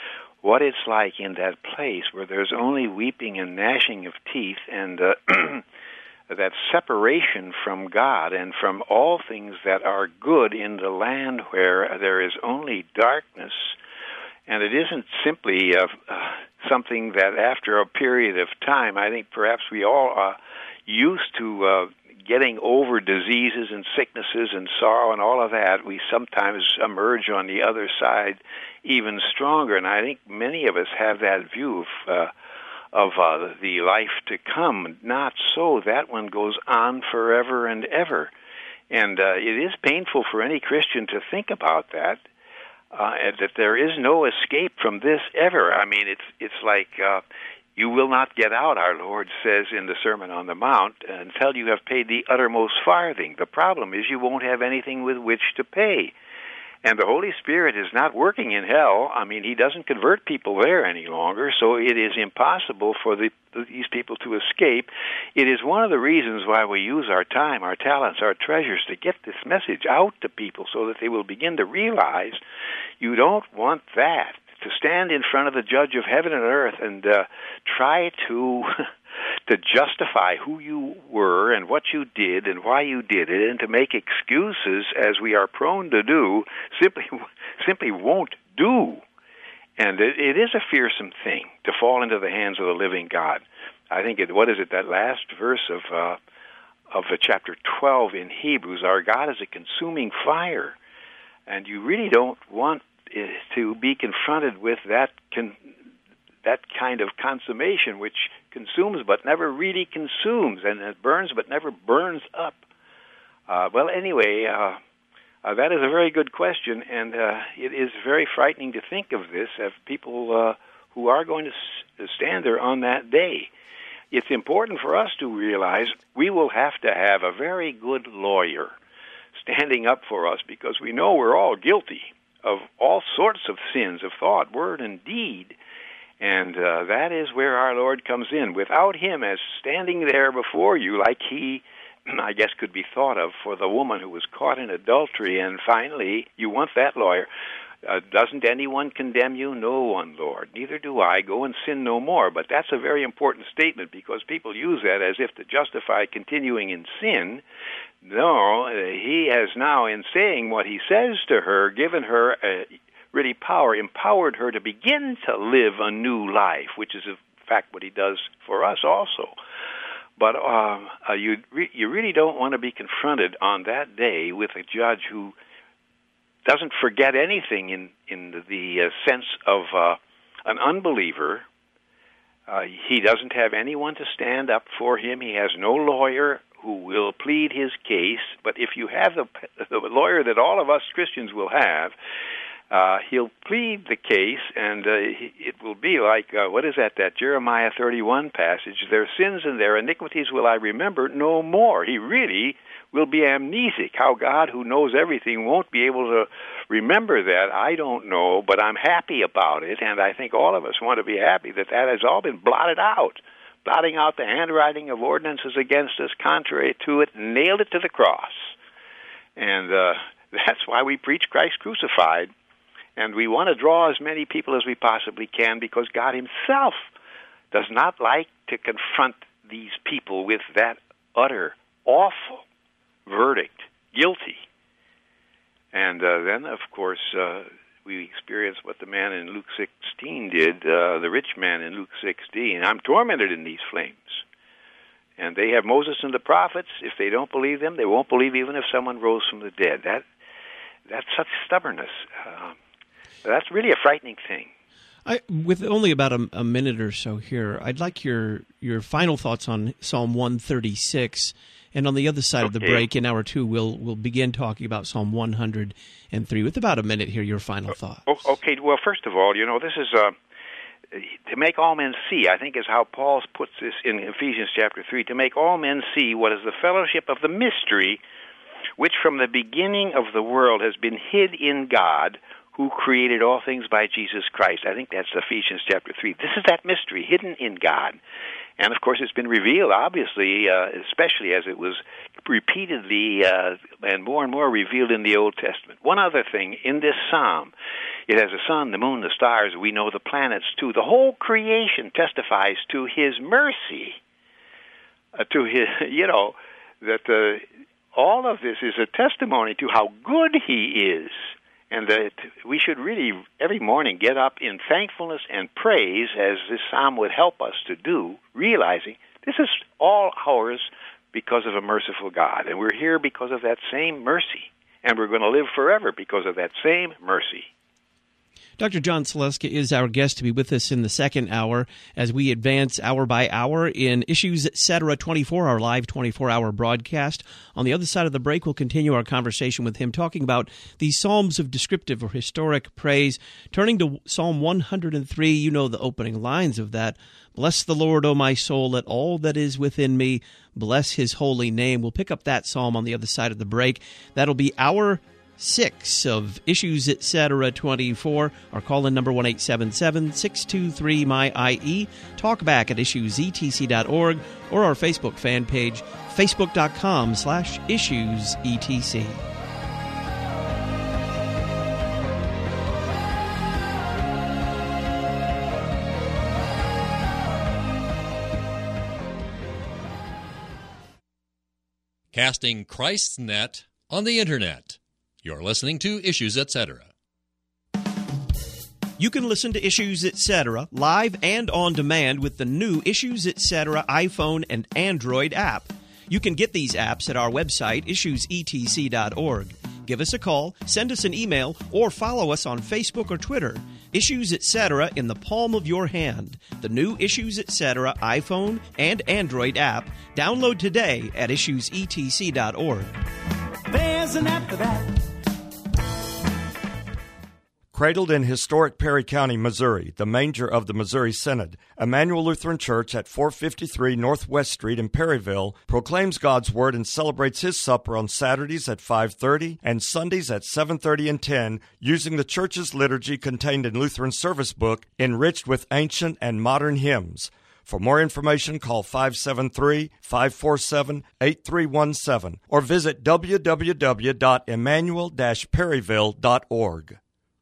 what it's like in that place where there's only weeping and gnashing of teeth, and that separation from God and from all things that are good in the land where there is only darkness. And it isn't simply something that after a period of time, I think perhaps we all are used to getting over diseases and sicknesses and sorrow and all of that. We sometimes emerge on the other side even stronger, and I think many of us have that view of the life to come. Not so. That one goes on forever and ever. And it is painful for any Christian to think about that, that there is no escape from this ever. I mean, it's like you will not get out, our Lord says in the Sermon on the Mount, until you have paid the uttermost farthing. The problem is you won't have anything with which to pay. And the Holy Spirit is not working in hell. I mean, He doesn't convert people there any longer, so it is impossible for these people to escape. It is one of the reasons why we use our time, our talents, our treasures to get this message out to people so that they will begin to realize you don't want that, to stand in front of the Judge of heaven and earth and try to justify who you were and what you did and why you did it, and to make excuses, as we are prone to do, simply won't do. And it is a fearsome thing to fall into the hands of the living God. I think that last verse of chapter 12 in Hebrews, our God is a consuming fire, and you really don't want to be confronted with that kind of consummation, which consumes but never really consumes, and it burns but never burns up. Well, anyway, that is a very good question, and it is very frightening to think of this as people who are going to stand there on that day. It's important for us to realize we will have to have a very good lawyer standing up for us, because we know we're all guilty of all sorts of sins of thought, word, and deed. And that is where our Lord comes in. Without Him as standing there before you, like He, I guess, could be thought of for the woman who was caught in adultery, and finally, you want that lawyer. Doesn't anyone condemn you? No one, Lord. Neither do I. Go and sin no more. But that's a very important statement, because people use that as if to justify continuing in sin. No, He has now, in saying what He says to her, given her really power, empowered her to begin to live a new life, which is, in fact, what He does for us also. But you really don't want to be confronted on that day with a judge who doesn't forget anything in the sense of an unbeliever. He doesn't have anyone to stand up for him. He has no lawyer who will plead his case. But if you have the lawyer that all of us Christians will have, he'll plead the case, and it will be like, what is that Jeremiah 31 passage? Their sins and their iniquities will I remember no more. He really will be amnesic. How God, who knows everything, won't be able to remember that, I don't know, but I'm happy about it, and I think all of us want to be happy that has all been blotted out, blotting out the handwriting of ordinances against us, contrary to it, nailed it to the cross. And that's why we preach Christ crucified. And we want to draw as many people as we possibly can, because God Himself does not like to confront these people with that utter, awful verdict, guilty. And then, of course, we experience what the man in Luke 16 did, the rich man in Luke 16. I'm tormented in these flames. And they have Moses and the prophets. If they don't believe them, they won't believe even if someone rose from the dead. That's such stubbornness. That's really a frightening thing. With only about a minute or so here, I'd like your final thoughts on Psalm 136, and on the other side of the break, in hour two, we'll begin talking about Psalm 103. With about a minute here, your final thoughts. Okay. Well, first of all, this is to make all men see, I think, is how Paul puts this in Ephesians chapter 3, to make all men see what is the fellowship of the mystery, which from the beginning of the world has been hid in God, who created all things by Jesus Christ. I think that's Ephesians chapter 3. This is that mystery hidden in God. And, of course, it's been revealed, obviously, especially as it was repeatedly and more revealed in the Old Testament. One other thing, in this psalm, It has the sun, the moon, the stars. We know the planets, too. The whole creation testifies to His mercy, to His, that all of this is a testimony to how good He is, and that we should really, every morning, get up in thankfulness and praise, as this psalm would help us to do, realizing this is all ours because of a merciful God, and we're here because of that same mercy, and we're going to live forever because of that same mercy. Dr. John Saleska is our guest to be with us in the second hour as we advance hour by hour in Issues Etc. 24, our live 24-hour broadcast. On the other side of the break, we'll continue our conversation with him, talking about these Psalms of descriptive or historic praise. Turning to Psalm 103, you know the opening lines of that. Bless the Lord, O my soul, let all that is within me bless His holy name. We'll pick up that psalm on the other side of the break. That'll be hour 6 of Issues Etc. 24. Our call-in number 1-877-623-MY-IE. Talk back at issuesetc.org or our Facebook fan page, facebook.com/issuesetc. Casting Christ's net on the Internet. You're listening to Issues Etc. You can listen to Issues Etc. live and on demand with the new Issues Etc. iPhone and Android app. You can get these apps at our website, issuesetc.org. Give us a call, send us an email, or follow us on Facebook or Twitter. Issues Etc. in the palm of your hand. The new Issues Etc. iPhone and Android app. Download today at issuesetc.org. There's an app for that. Cradled in historic Perry County, Missouri, the manger of the Missouri Synod, Emmanuel Lutheran Church at 453 Northwest Street in Perryville proclaims God's Word and celebrates His supper on Saturdays at 5:30 and Sundays at 7:30 and 10 using the church's liturgy contained in Lutheran Service Book, enriched with ancient and modern hymns. For more information, call 573-547-8317 or visit www.emmanuel-perryville.org.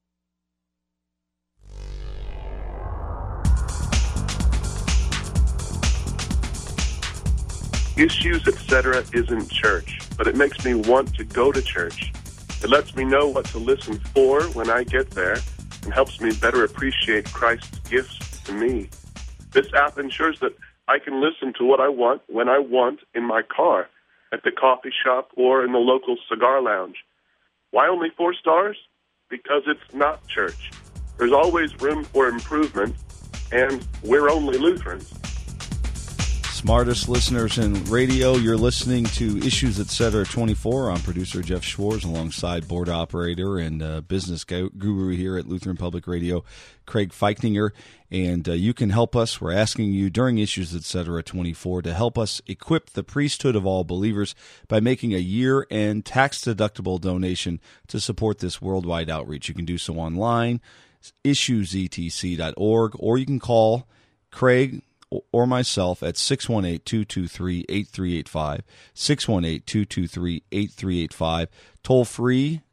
Issues Etc. isn't church, but it makes me want to go to church. It lets me know what to listen for when I get there and helps me better appreciate Christ's gifts to me. This app ensures that I can listen to what I want when I want in my car, at the coffee shop, or in the local cigar lounge. Why only 4 stars? Because it's not church. There's always room for improvement, and we're only Lutherans. Smartest listeners in radio, you're listening to Issues Etc. 24. I'm producer Jeff Schwartz alongside board operator and business guru here at Lutheran Public Radio, Craig Feichninger. And you can help us. We're asking you during Issues Etc. 24 to help us equip the priesthood of all believers by making a year-end tax-deductible donation to support this worldwide outreach. You can do so online, issuesetc.org, or you can call Craig or myself at 618-223-8385, 618-223-8385, toll free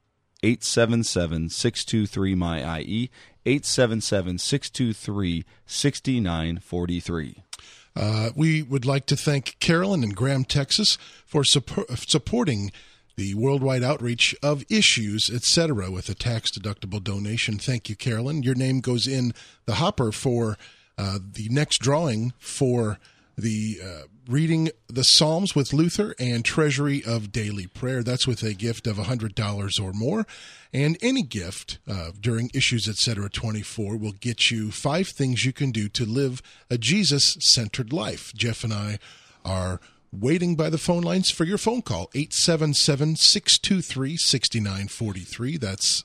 877-623-MY-IE, 877-623-6943. We would like to thank Carolyn in Graham, Texas, for supporting the worldwide outreach of Issues Etc. with a tax-deductible donation. Thank you, Carolyn. Your name goes in the hopper for the next drawing for the reading the Psalms with Luther and Treasury of Daily Prayer. That's with a gift of $100 or more. And any gift during Issues Etc. 24 will get you 5 things you can do to live a Jesus-centered life. Jeff and I are waiting by the phone lines for your phone call, 877-623-6943. That's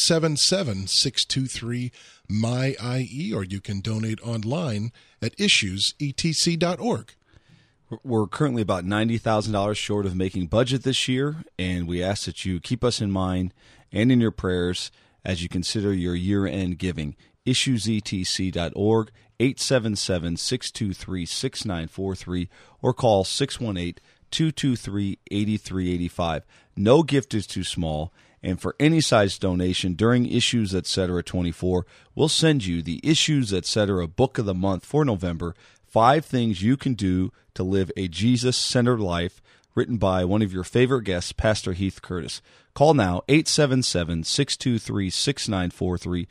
877-623-MY-IE, or you can donate online at issuesetc.org. We're currently about $90,000 short of making budget this year, and we ask that you keep us in mind and in your prayers as you consider your year-end giving. issuesetc.org, 877-623-6943, or call 223-8385. No gift is too small, and for any size donation during Issues Etc. 24, we'll send you the Issues Etc. Book of the Month for November, 5 Things You Can Do to Live a Jesus-Centered Life, written by one of your favorite guests, Pastor Heath Curtis. Call now, 877-623-6943,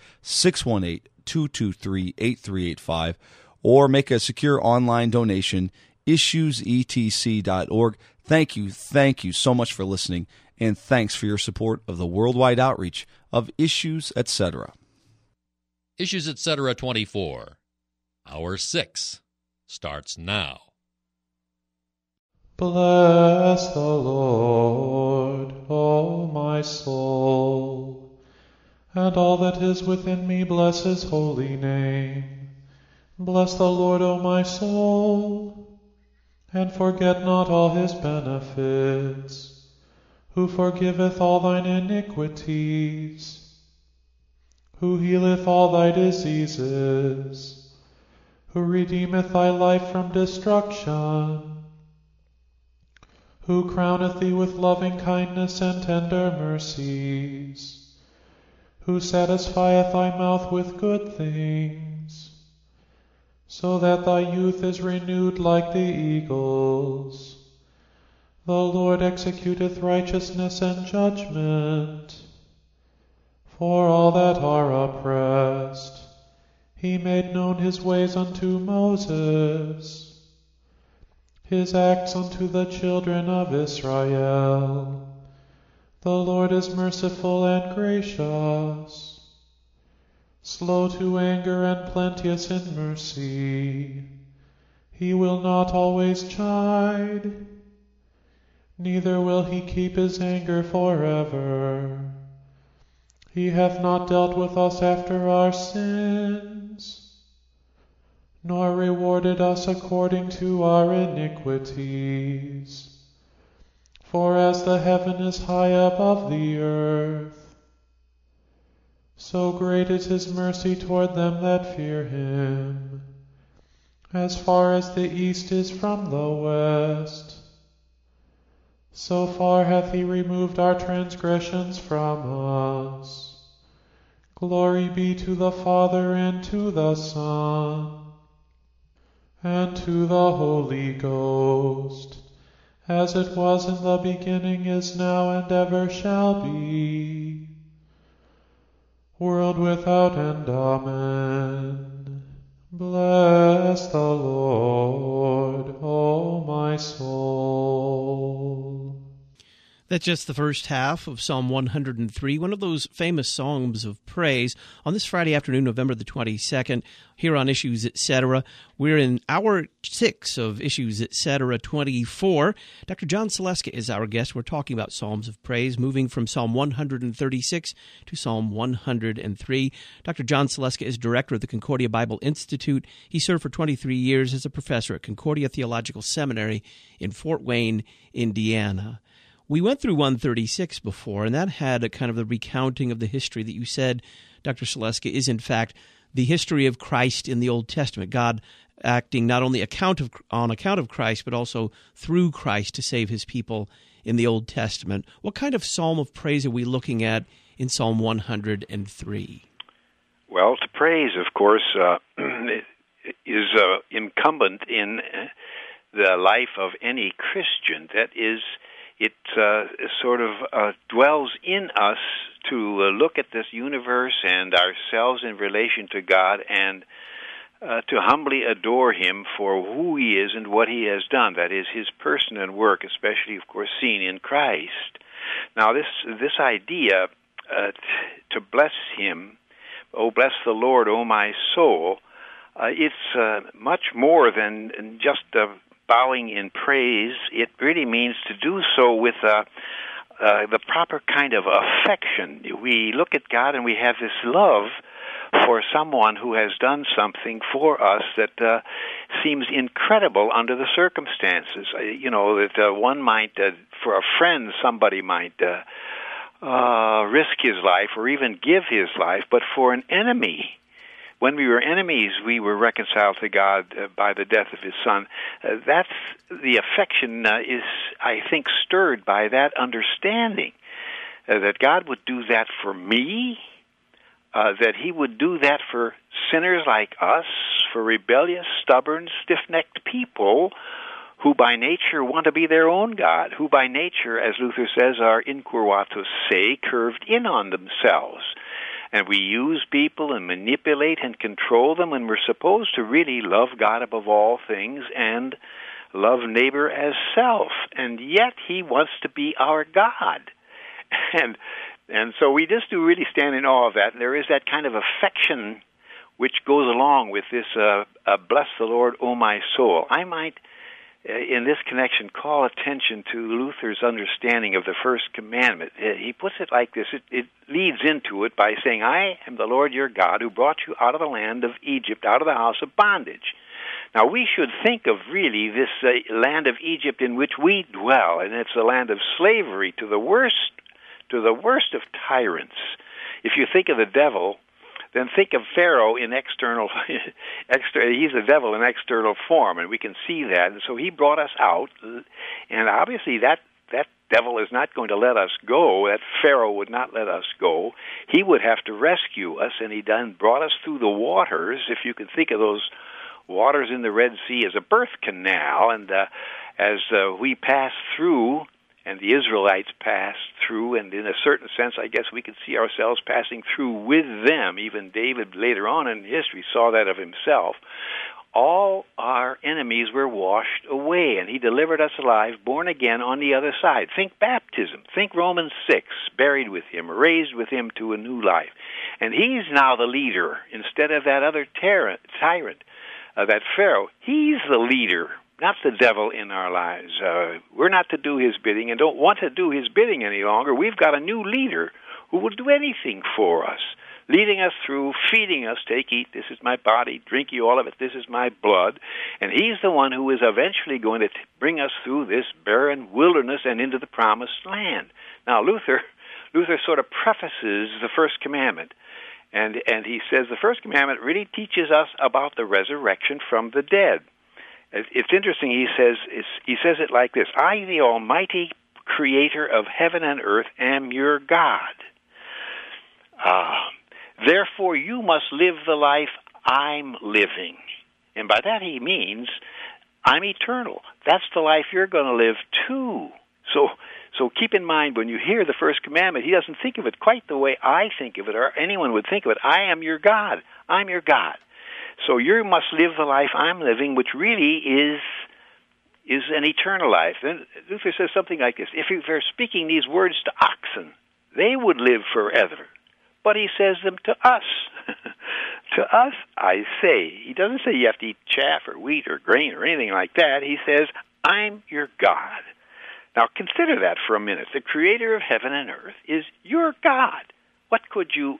618-223-8385, or make a secure online donation, issuesetc.org. Thank you so much for listening, and thanks for your support of the worldwide outreach of Issues Etc. Issues Etc. 24, Hour 6, starts now. Bless the Lord, O my soul, and all that is within me bless his holy name. Bless the Lord, O my soul, and forget not all his benefits, who forgiveth all thine iniquities, who healeth all thy diseases, who redeemeth thy life from destruction, who crowneth thee with loving kindness and tender mercies, who satisfieth thy mouth with good things, so that thy youth is renewed like the eagles. The Lord executeth righteousness and judgment for all that are oppressed. He made known his ways unto Moses, his acts unto the children of Israel. The Lord is merciful and gracious, slow to anger and plenteous in mercy. He will not always chide, neither will he keep his anger forever. He hath not dealt with us after our sins, nor rewarded us according to our iniquities. For as the heaven is high above the earth, so great is his mercy toward them that fear him. As far as the east is from the west, so far hath he removed our transgressions from us. Glory be to the Father, and to the Son, and to the Holy Ghost, as it was in the beginning, is now, and ever shall be, world without end. Amen. Bless the Lord, O my soul. That's just the first half of Psalm 103, one of those famous songs of praise. On this Friday afternoon, November the 22nd, here on Issues Etc., we're in Hour 6 of Issues Etc. 24. Dr. John Saleska is our guest. We're talking about Psalms of Praise, moving from Psalm 136 to Psalm 103. Dr. John Saleska is director of the Concordia Bible Institute. He served for 23 years as a professor at Concordia Theological Seminary in Fort Wayne, Indiana. We went through 136 before, and that had a kind of the recounting of the history that you said, Dr. Saleska, is in fact the history of Christ in the Old Testament, God acting not only on account of Christ, but also through Christ to save his people in the Old Testament. What kind of psalm of praise are we looking at in Psalm 103? Well, to praise, of course, is incumbent in the life of any Christian. That is, it sort of dwells in us to look at this universe and ourselves in relation to God and to humbly adore him for who he is and what he has done. That is, his person and work, especially, of course, seen in Christ. Now, this idea to bless him, oh, bless the Lord, oh, my soul, it's much more than just bowing in praise. It really means to do so with the proper kind of affection. We look at God and we have this love for someone who has done something for us that seems incredible under the circumstances. That one might, for a friend, somebody might risk his life or even give his life, but for an enemy, when we were enemies, we were reconciled to God by the death of His Son. That's the affection is, I think, stirred by that understanding that God would do that for me, that He would do that for sinners like us, for rebellious, stubborn, stiff-necked people who by nature want to be their own God, who by nature, as Luther says, are incurvatus se, curved in on themselves. And we use people and manipulate and control them when we're supposed to really love God above all things and love neighbor as self. And yet He wants to be our God. And so we just do really stand in awe of that. And there is that kind of affection which goes along with this, bless the Lord, O my soul. I might, in this connection, call attention to Luther's understanding of the first commandment. He puts it like this. It leads into it by saying, I am the Lord your God who brought you out of the land of Egypt, out of the house of bondage. Now, we should think of really this land of Egypt in which we dwell, and it's a land of slavery to the worst of tyrants. If you think of the devil, then think of Pharaoh in he's the devil in external form, and we can see that. And so he brought us out, and obviously that devil is not going to let us go. That Pharaoh would not let us go. He would have to rescue us, and he done brought us through the waters. If you can think of those waters in the Red Sea as a birth canal, and as we pass through, and the Israelites passed through, and in a certain sense, I guess we could see ourselves passing through with them. Even David later on in history saw that of himself. All our enemies were washed away, and he delivered us alive, born again on the other side. Think baptism. Think Romans 6, buried with him, raised with him to a new life. And he's now the leader instead of that other tyrant, that Pharaoh. He's the leader, not the devil in our lives. We're not to do his bidding and don't want to do his bidding any longer. We've got a new leader who will do anything for us, leading us through, feeding us. Take, eat, this is my body, drink you all of it, this is my blood. And he's the one who is eventually going to bring us through this barren wilderness and into the promised land. Now, Luther sort of prefaces the first commandment, and he says the first commandment really teaches us about the resurrection from the dead. It's interesting, he says it like this: I, the Almighty Creator of heaven and earth, am your God. Therefore, you must live the life I'm living. And by that he means, I'm eternal. That's the life you're going to live too. So keep in mind, when you hear the first commandment, he doesn't think of it quite the way I think of it, or anyone would think of it. I am your God. I'm your God. So you must live the life I'm living, which really is an eternal life. Then Luther says something like this: if he were speaking these words to oxen, they would live forever. But he says them to us. To us, I say. He doesn't say you have to eat chaff or wheat or grain or anything like that. He says, I'm your God. Now consider that for a minute. The Creator of heaven and earth is your God. What could you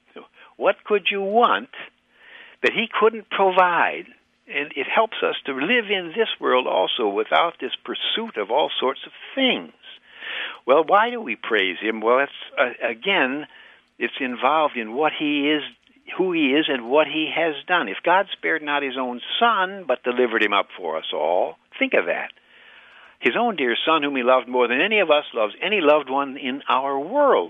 want that he couldn't provide? And it helps us to live in this world also without this pursuit of all sorts of things. Well, why do we praise him? Well, it's involved in what he is, who he is, and what he has done. If God spared not his own Son, but delivered him up for us all, think of that. His own dear Son, whom he loved more than any of us loves any loved one in our world.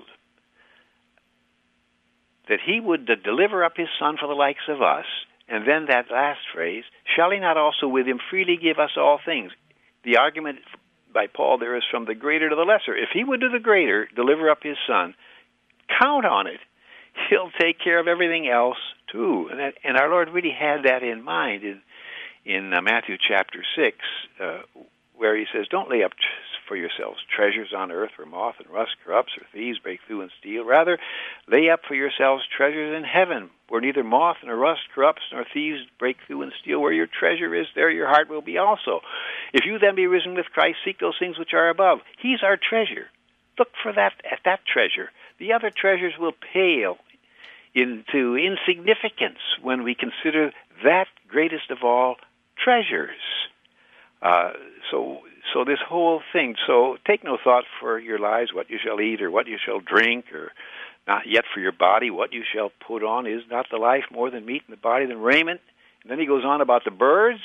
That he would deliver up his Son for the likes of us. And then that last phrase, shall he not also with him freely give us all things? The argument by Paul there is from the greater to the lesser. If he would do the greater, deliver up his Son, count on it. He'll take care of everything else too. And our Lord really had that in mind in Matthew chapter 6, where he says, don't lay up for yourselves treasures on earth where moth and rust corrupts or thieves break through and steal. Rather, lay up for yourselves treasures in heaven where neither moth nor rust corrupts nor thieves break through and steal. Where your treasure is, there your heart will be also. If you then be risen with Christ, seek those things which are above. He's our treasure. Look for that at that treasure. The other treasures will pale into insignificance when we consider that greatest of all treasures. So this whole thing, so take no thought for your lives, what you shall eat or what you shall drink, or not yet for your body, what you shall put on. Is not the life more than meat and the body than raiment? And then he goes on about the birds,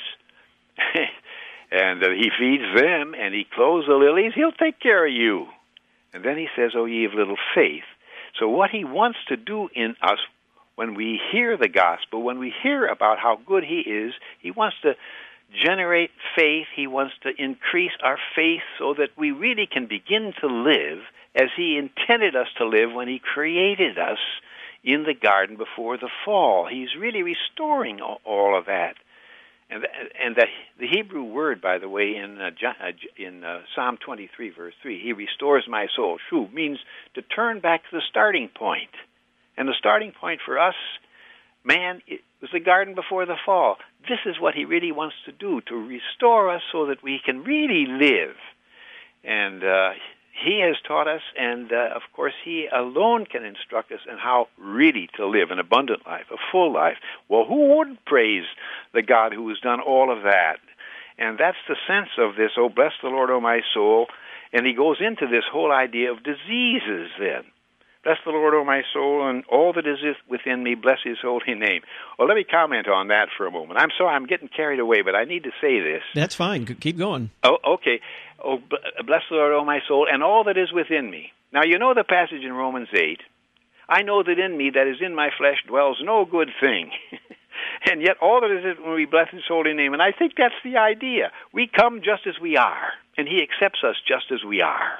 and he feeds them, and he clothes the lilies. He'll take care of you. And then he says, "O ye of little faith." So what he wants to do in us when we hear the gospel, when we hear about how good he is, he wants to generate faith. He wants to increase our faith so that we really can begin to live as he intended us to live when he created us in the garden before the fall. He's really restoring all of that. And the Hebrew word, by the way, in Psalm 23, verse 3, he restores my soul, shuv, means to turn back to the starting point. And the starting point for us, man, it was the garden before the fall. This is what he really wants to do, to restore us so that we can really live. And he has taught us, and of course he alone can instruct us in how really to live an abundant life, a full life. Well, who wouldn't praise the God who has done all of that? And that's the sense of this, "Oh, bless the Lord, O my soul." And he goes into this whole idea of diseases then. Bless the Lord, O my soul, and all that is within me, bless his holy name. Well, let me comment on that for a moment. I'm sorry, I'm getting carried away, but I need to say this. That's fine. Keep going. Oh, okay. Oh, bless the Lord, O my soul, and all that is within me. Now, you know the passage in Romans 8. I know that in me, that is in my flesh, dwells no good thing. And yet all that is when we bless his holy name. And I think that's the idea. We come just as we are, and he accepts us just as we are.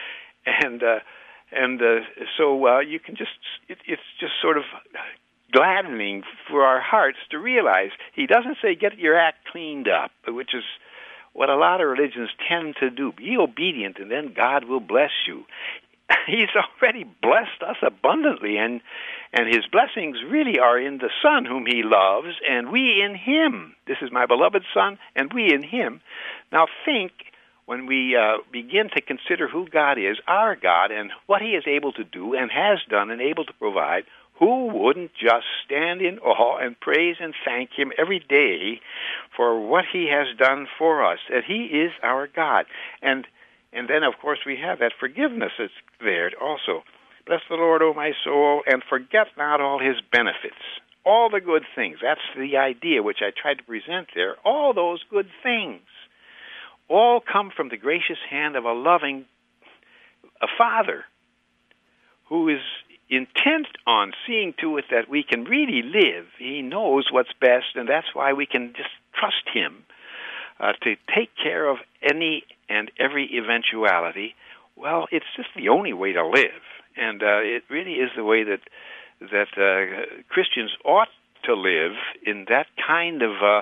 So you can just, it's just sort of gladdening for our hearts to realize he doesn't say get your act cleaned up, which is what a lot of religions tend to do. Be obedient and then God will bless you. He's already blessed us abundantly, and his blessings really are in the Son whom he loves, and we in him. This is my beloved Son, and we in him. Now think, when we begin to consider who God is, our God, and what he is able to do and has done and able to provide, who wouldn't just stand in awe and praise and thank him every day for what he has done for us, that he is our God. And then, of course, we have that forgiveness that's there also. Bless the Lord, O my soul, and forget not all his benefits. All the good things. That's the idea which I tried to present there. All those good things all come from the gracious hand of a Father who is intent on seeing to it that we can really live. He knows what's best, and that's why we can just trust him to take care of any and every eventuality. Well, it's just the only way to live, and it really is the way that Christians ought to live in that kind of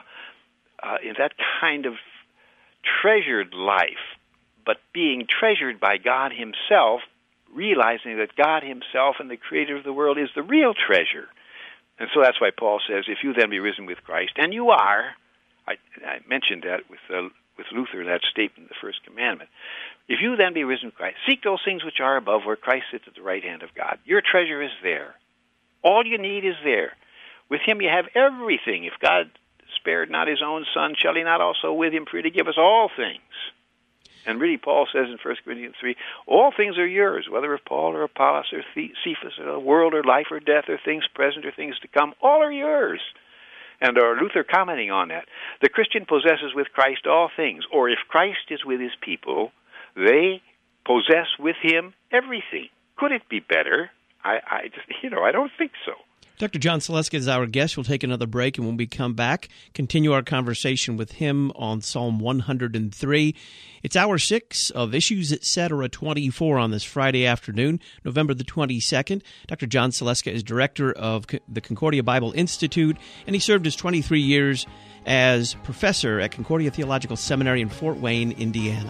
treasured life, but being treasured by God himself, realizing that God himself and the creator of the world is the real treasure. And so that's why Paul says, if you then be risen with Christ, and you are, I mentioned that with Luther, that statement, the first commandment. If you then be risen with Christ, seek those things which are above, where Christ sits at the right hand of God. Your treasure is there. All you need is there. With him you have everything. If God spared not his own Son, shall he not also with him freely give us all things? And really, Paul says in 1 Corinthians 3, all things are yours, whether of Paul or Apollos or Cephas or the world or life or death or things present or things to come, all are yours. And Luther commenting on that, the Christian possesses with Christ all things, or if Christ is with his people, they possess with him everything. Could it be better? I don't think so. Dr. John Saleska is our guest. We'll take another break, and when we come back, continue our conversation with him on Psalm 103. It's hour 6 of Issues Etc. 24 on this Friday afternoon, November the 22nd. Dr. John Saleska is director of the Concordia Bible Institute, and he served his 23 years as professor at Concordia Theological Seminary in Fort Wayne, Indiana.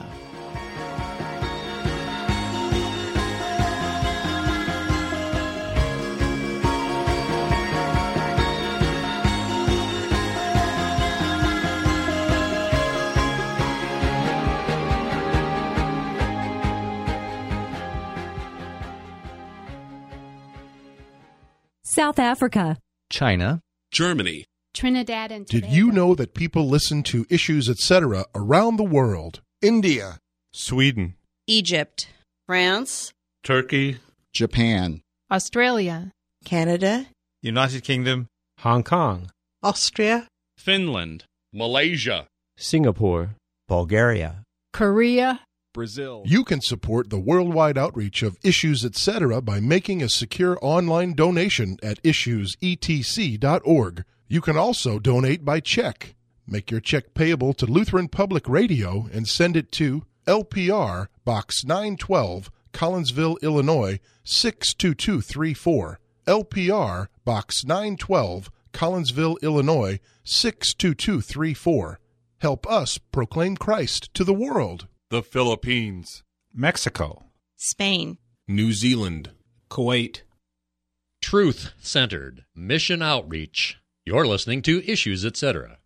South Africa, China, Germany, Trinidad and Tobago. Did you know that people listen to Issues Etc. around the world? India, Sweden, Egypt, France, Turkey, Japan, Australia, Canada, United Kingdom, Hong Kong, Austria, Finland, Malaysia, Singapore, Bulgaria, Korea, Brazil. You can support the worldwide outreach of Issues Etc. by making a secure online donation at issuesetc.org. You can also donate by check. Make your check payable to Lutheran Public Radio and send it to LPR Box 912, Collinsville, Illinois 62234. LPR Box 912, Collinsville, Illinois 62234. Help us proclaim Christ to the world. the Philippines, Mexico, Spain, New Zealand, Kuwait. Truth-centered mission outreach. You're listening to Issues Etc.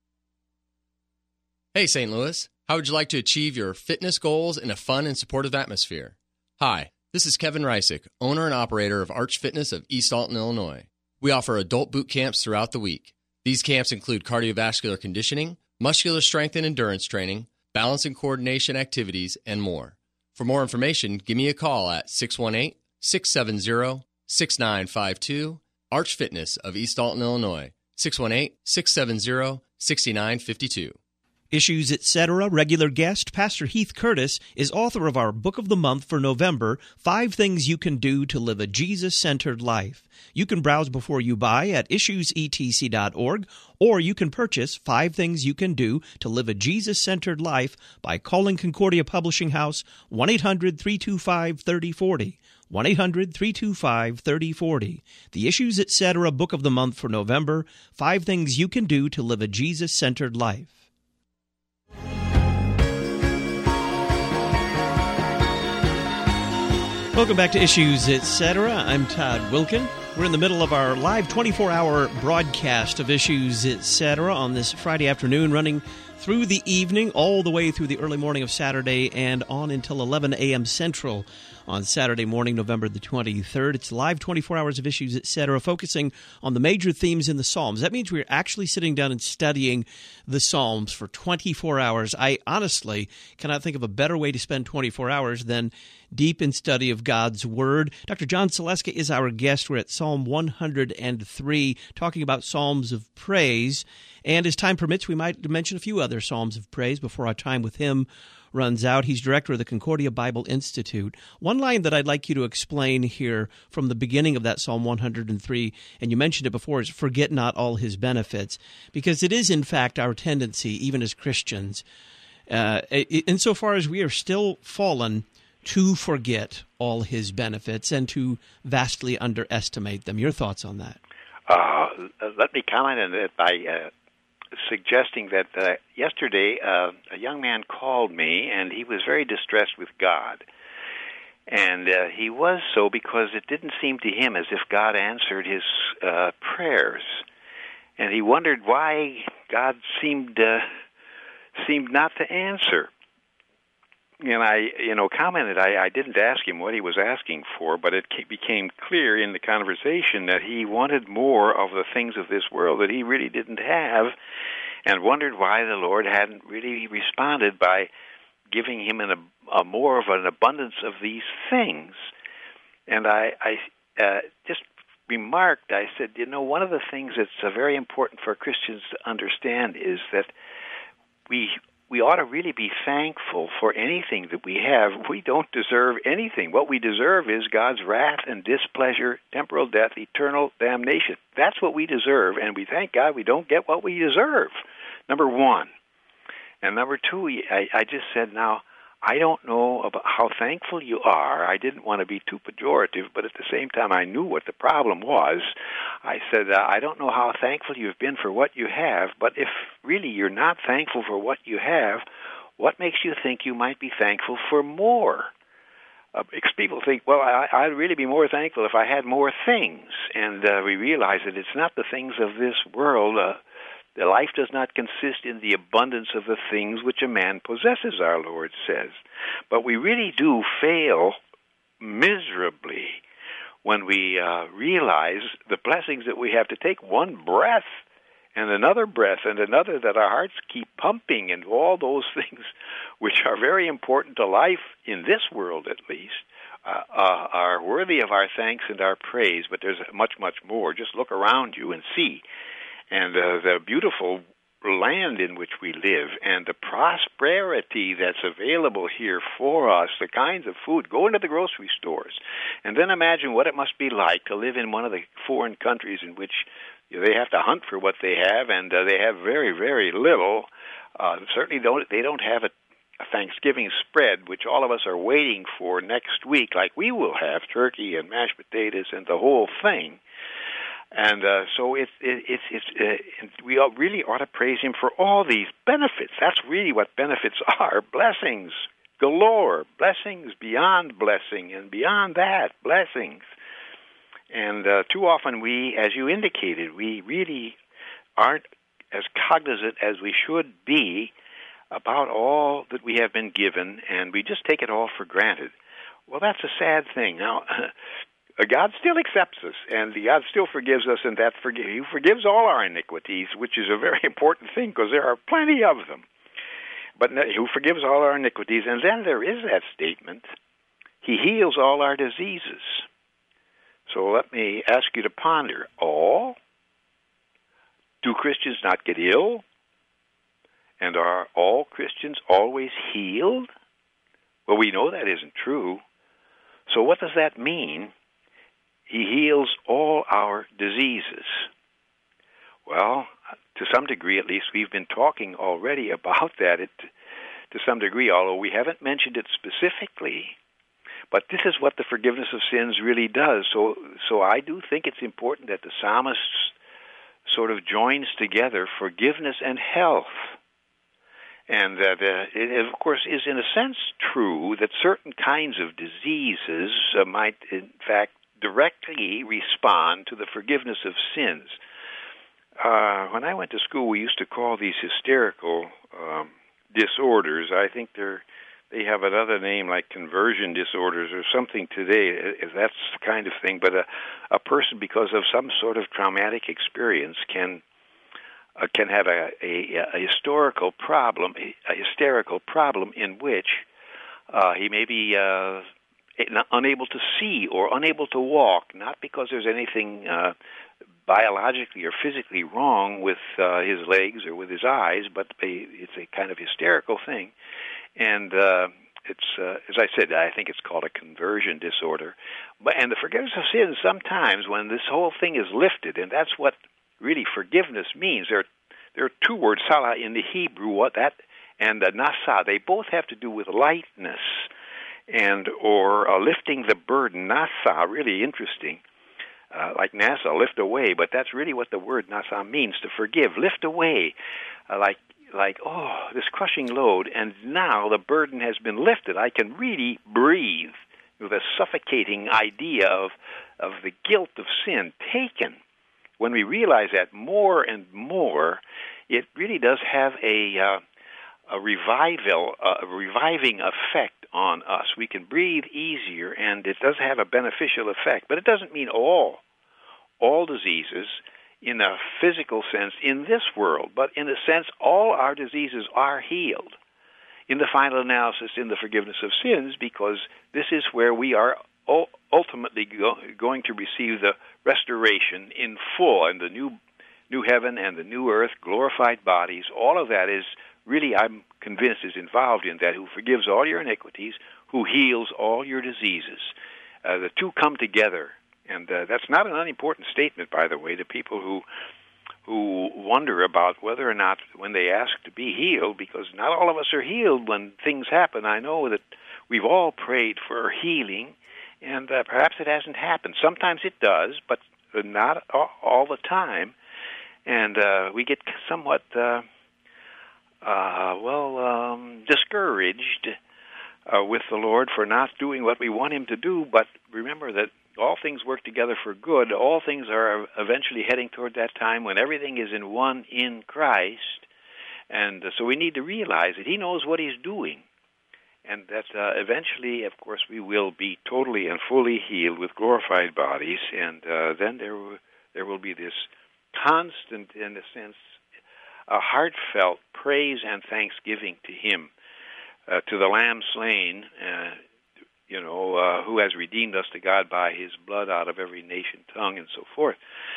Hey, St. Louis. How would you like to achieve your fitness goals in a fun and supportive atmosphere? Hi, this is Kevin Reisick, owner and operator of Arch Fitness of East Alton, Illinois. We offer adult boot camps throughout the week. These camps include cardiovascular conditioning, muscular strength and endurance training, balance and coordination activities, and more. For more information, give me a call at 618-670-6952, Arch Fitness of East Alton, Illinois, 618-670-6952. Issues Etc. regular guest Pastor Heath Curtis is author of our Book of the Month for November, 5 Things You Can Do to Live a Jesus-Centered Life. You can browse before you buy at issuesetc.org, or you can purchase 5 Things You Can Do to Live a Jesus-Centered Life by calling Concordia Publishing House 1-800-325-3040. 1-800-325-3040. The Issues Etc. Book of the Month for November, 5 Things You Can Do to Live a Jesus-Centered Life. Welcome back to Issues Etc. I'm Todd Wilkin. We're in the middle of our live 24-hour broadcast of Issues Etc. on this Friday afternoon, running through the evening, all the way through the early morning of Saturday, and on until 11 a.m. Central on Saturday morning, November the 23rd. It's live 24 hours of Issues Etc., focusing on the major themes in the Psalms. That means we're actually sitting down and studying the Psalms for 24 hours. I honestly cannot think of a better way to spend 24 hours than deep in study of God's Word. Dr. John Saleska is our guest. We're at Psalm 103, talking about Psalms of Praise. And as time permits, we might mention a few other Psalms of Praise before our time with him runs out. He's director of the Concordia Bible Institute. One line that I'd like you to explain here from the beginning of that Psalm 103, and you mentioned it before, is forget not all his benefits, because it is, in fact, our tendency, even as Christians, insofar as we are still fallen, to forget all his benefits and to vastly underestimate them. Your thoughts on that? Let me comment on it by suggesting that yesterday a young man called me, and he was very distressed with God. And he was so because it didn't seem to him as if God answered his prayers. And he wondered why God seemed not to answer. And I, commented, I didn't ask him what he was asking for, but it became clear in the conversation that he wanted more of the things of this world that he really didn't have, and wondered why the Lord hadn't really responded by giving him a more of an abundance of these things. And I just remarked, I said, one of the things that's very important for Christians to understand is that we ought to really be thankful for anything that we have. We don't deserve anything. What we deserve is God's wrath and displeasure, temporal death, eternal damnation. That's what we deserve, and we thank God we don't get what we deserve, number one. And number two, I just said, now, I don't know about how thankful you are. I didn't want to be too pejorative, but at the same time, I knew what the problem was. I said, I don't know how thankful you've been for what you have, but if really you're not thankful for what you have, what makes you think you might be thankful for more? People think, well, I'd really be more thankful if I had more things. And we realize that it's not the things of this world. The life does not consist in the abundance of the things which a man possesses, our Lord says. But we really do fail miserably when we realize the blessings that we have to take one breath and another breath and another, that our hearts keep pumping, and all those things which are very important to life in this world at least, are worthy of our thanks and our praise. But there's much, much more. Just look around you and see. And the beautiful land in which we live, and the prosperity that's available here for us, the kinds of food. Go into the grocery stores, and then imagine what it must be like to live in one of the foreign countries in which they have to hunt for what they have, and they have very, very little. Certainly they don't have a Thanksgiving spread, which all of us are waiting for next week, like we will have, turkey and mashed potatoes and the whole thing. And so we really ought to praise him for all these benefits. That's really what benefits are: blessings galore, blessings beyond blessing, and beyond that, blessings. And too often we, as you indicated, we really aren't as cognizant as we should be about all that we have been given, and we just take it all for granted. Well, that's a sad thing. Now, God still accepts us, and God still forgives us, and He forgives all our iniquities, which is a very important thing because there are plenty of them. But He forgives all our iniquities, and then there is that statement, He heals all our diseases. So let me ask you to ponder, all? Do Christians not get ill? And are all Christians always healed? Well, we know that isn't true. So what does that mean? He heals all our diseases. Well, to some degree at least, we've been talking already about that to some degree, although we haven't mentioned it specifically. But this is what the forgiveness of sins really does. So I do think it's important that the psalmist sort of joins together forgiveness and health. And that it, of course, is in a sense true that certain kinds of diseases might, in fact, directly respond to the forgiveness of sins. When I went to school, we used to call these hysterical disorders. I think they have another name like conversion disorders or something today. That's the kind of thing. But a person, because of some sort of traumatic experience, can have a hysterical problem in which he may be unable to see or unable to walk, not because there's anything biologically or physically wrong with his legs or with his eyes, but it's a kind of hysterical thing. And it's, as I said, I think it's called a conversion disorder. And the forgiveness of sins, sometimes when this whole thing is lifted, and that's what really forgiveness means. There are two words, salah in the Hebrew, and nasa. They both have to do with lightness or lifting the burden. Nasa, really interesting. Like NASA, lift away, but that's really what the word nasa means, to forgive. Lift away, like, oh, this crushing load, and now the burden has been lifted. I can really breathe with a suffocating idea of the guilt of sin taken. When we realize that more and more, it really does have a reviving effect on us. We can breathe easier, and it does have a beneficial effect. But it doesn't mean all diseases in a physical sense in this world. But in a sense, all our diseases are healed in the final analysis in the forgiveness of sins, because this is where we are ultimately going to receive the restoration in full, and the new heaven and the new earth, glorified bodies. All of that is really, I'm convinced, is involved in that, who forgives all your iniquities, who heals all your diseases. The two come together, and that's not an unimportant statement, by the way, to people who wonder about whether or not, when they ask to be healed, because not all of us are healed when things happen. I know that we've all prayed for healing, and perhaps it hasn't happened. Sometimes it does, but not all the time. And we get somewhat, discouraged with the Lord for not doing what we want Him to do. But remember that all things work together for good. All things are eventually heading toward that time when everything is in one in Christ. And so we need to realize that He knows what He's doing. And that eventually, of course, we will be totally and fully healed with glorified bodies, and then there will be this constant, in a sense, a heartfelt praise and thanksgiving to Him, to the Lamb slain, who has redeemed us to God by His blood out of every nation, tongue, and so forth.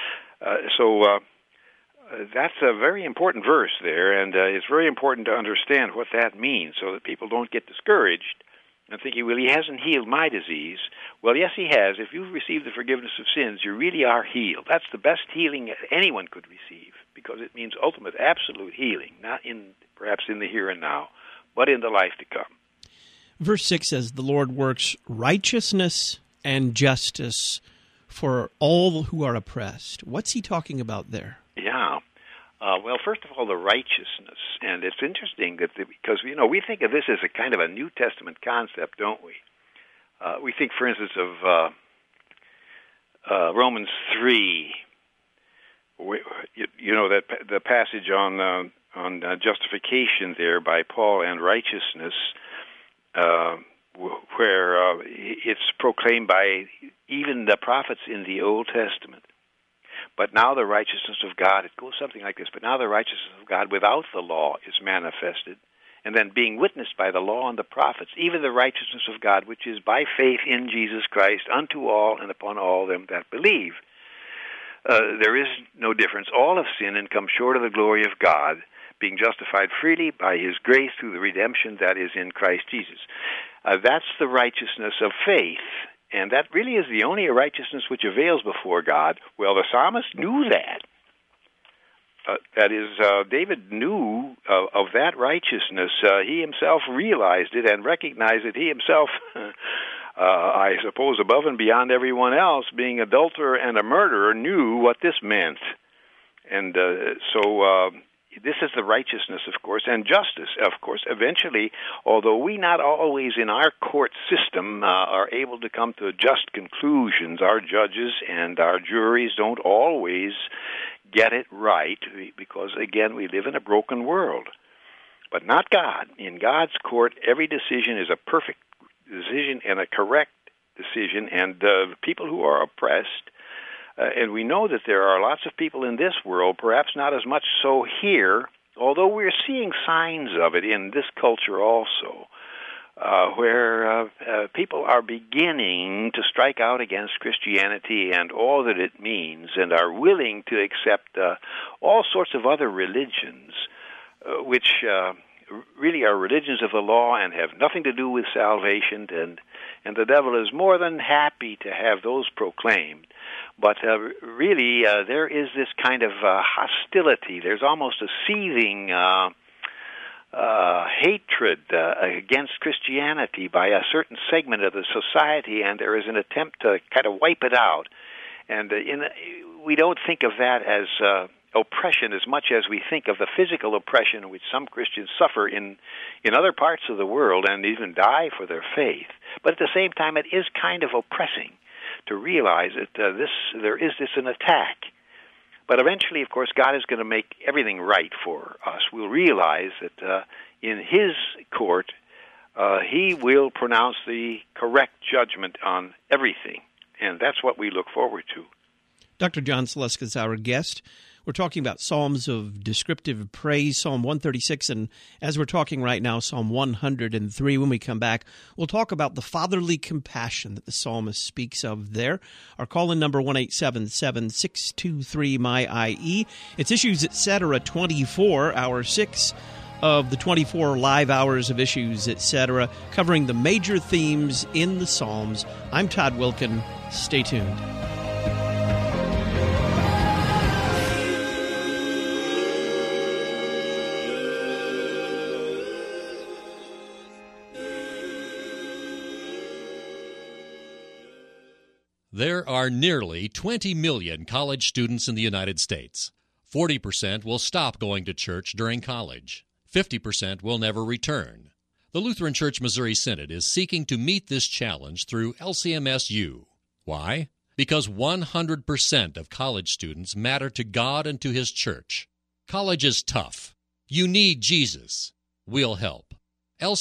That's a very important verse there, and it's very important to understand what that means so that people don't get discouraged and thinking, well, He hasn't healed my disease. Well, yes, He has. If you've received the forgiveness of sins, you really are healed. That's the best healing anyone could receive, because it means ultimate, absolute healing, not perhaps in the here and now, but in the life to come. Verse 6 says, the Lord works righteousness and justice for all who are oppressed. What's He talking about there? Yeah. Well, first of all, the righteousness. And it's interesting that because, we think of this as a kind of a New Testament concept, don't we? We think, for instance, of Romans 3, that the passage on justification there by Paul and righteousness, where it's proclaimed by even the prophets in the Old Testament. But now the righteousness of God, it goes something like this, but now the righteousness of God without the law is manifested, and then being witnessed by the law and the prophets, even the righteousness of God, which is by faith in Jesus Christ, unto all and upon all them that believe. There is no difference. All have sinned and come short of the glory of God, being justified freely by His grace through the redemption that is in Christ Jesus. That's the righteousness of faith. And that really is the only righteousness which avails before God. Well, the psalmist knew that. That is, David knew of that righteousness. He himself realized it and recognized it. He himself, I suppose, above and beyond everyone else, being adulterer and a murderer, knew what this meant. And so this is the righteousness, of course, and justice, of course. Eventually, although we not always in our court system are able to come to just conclusions, our judges and our juries don't always get it right because, again, we live in a broken world. But not God. In God's court, every decision is a perfect decision and a correct decision, and people who are oppressed, and we know that there are lots of people in this world, perhaps not as much so here, although we're seeing signs of it in this culture also, where people are beginning to strike out against Christianity and all that it means, and are willing to accept all sorts of other religions, which really are religions of the law and have nothing to do with salvation, and the devil is more than happy to have those proclaimed. But really, there is this kind of hostility. There's almost a seething hatred against Christianity by a certain segment of the society, and there is an attempt to kind of wipe it out. And we don't think of that as oppression as much as we think of the physical oppression which some Christians suffer in other parts of the world and even die for their faith. But at the same time, it is kind of oppressing to realize that there is an attack. But eventually, of course, God is going to make everything right for us. We'll realize that in His court, He will pronounce the correct judgment on everything. And that's what we look forward to. Dr. John Sluska is our guest. We're talking about Psalms of descriptive praise, Psalm 136, and as we're talking right now, Psalm 103. When we come back, we'll talk about the fatherly compassion that the psalmist speaks of there. Our call-in number, 1-877-623-MY-IE. It's Issues Etc. 24, Hour 6 of the 24 live hours of Issues Etc., covering the major themes in the Psalms. I'm Todd Wilkin. Stay tuned. There are nearly 20 million college students in the United States. 40% will stop going to church during college. 50% will never return. The Lutheran Church Missouri Synod is seeking to meet this challenge through LCMSU. Why? Because 100% of college students matter to God and to His church. College is tough. You need Jesus. We'll help.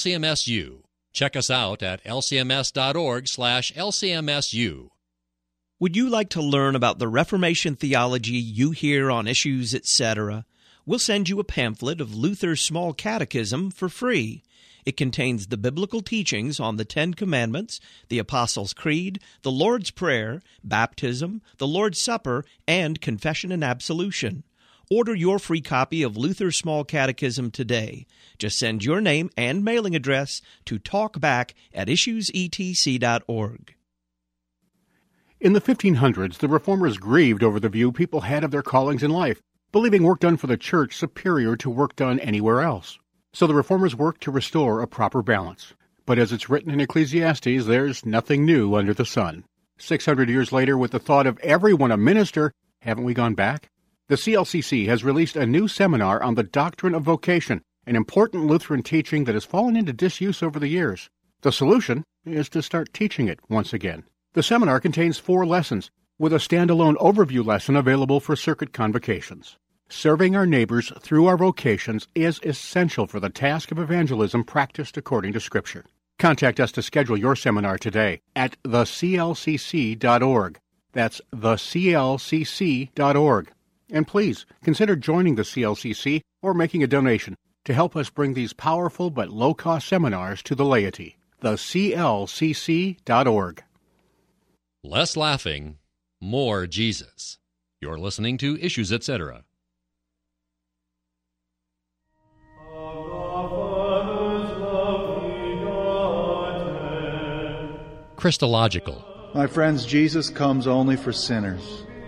LCMSU. Check us out at lcms.org/LCMSU. Would you like to learn about the Reformation theology you hear on Issues, etc.? We'll send you a pamphlet of Luther's Small Catechism for free. It contains the biblical teachings on the Ten Commandments, the Apostles' Creed, the Lord's Prayer, baptism, the Lord's Supper, and confession and absolution. Order your free copy of Luther's Small Catechism today. Just send your name and mailing address to talkback@issuesetc.org. In the 1500s, the Reformers grieved over the view people had of their callings in life, believing work done for the church superior to work done anywhere else. So the Reformers worked to restore a proper balance. But as it's written in Ecclesiastes, there's nothing new under the sun. 600 years later, with the thought of everyone a minister, haven't we gone back? The CLCC has released a new seminar on the doctrine of vocation, an important Lutheran teaching that has fallen into disuse over the years. The solution is to start teaching it once again. The seminar contains 4 lessons, with a standalone overview lesson available for circuit convocations. Serving our neighbors through our vocations is essential for the task of evangelism practiced according to Scripture. Contact us to schedule your seminar today at theclcc.org. That's theclcc.org. And please, consider joining the CLCC or making a donation to help us bring these powerful but low-cost seminars to the laity. theclcc.org. Less laughing, more Jesus. You're listening to Issues, etc. Christological. My friends, Jesus comes only for sinners.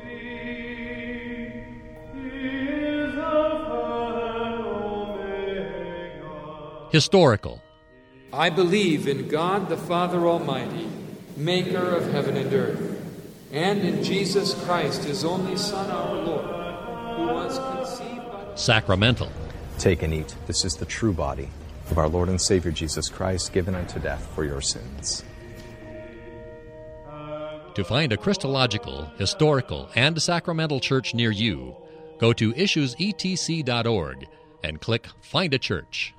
Historical. I believe in God the Father Almighty, maker of heaven and earth, and in Jesus Christ, his only Son, our Lord, who was conceived by... Sacramental. Take and eat. This is the true body of our Lord and Savior Jesus Christ, given unto death for your sins. To find a Christological, historical, and sacramental church near you, go to issuesetc.org and click Find a Church.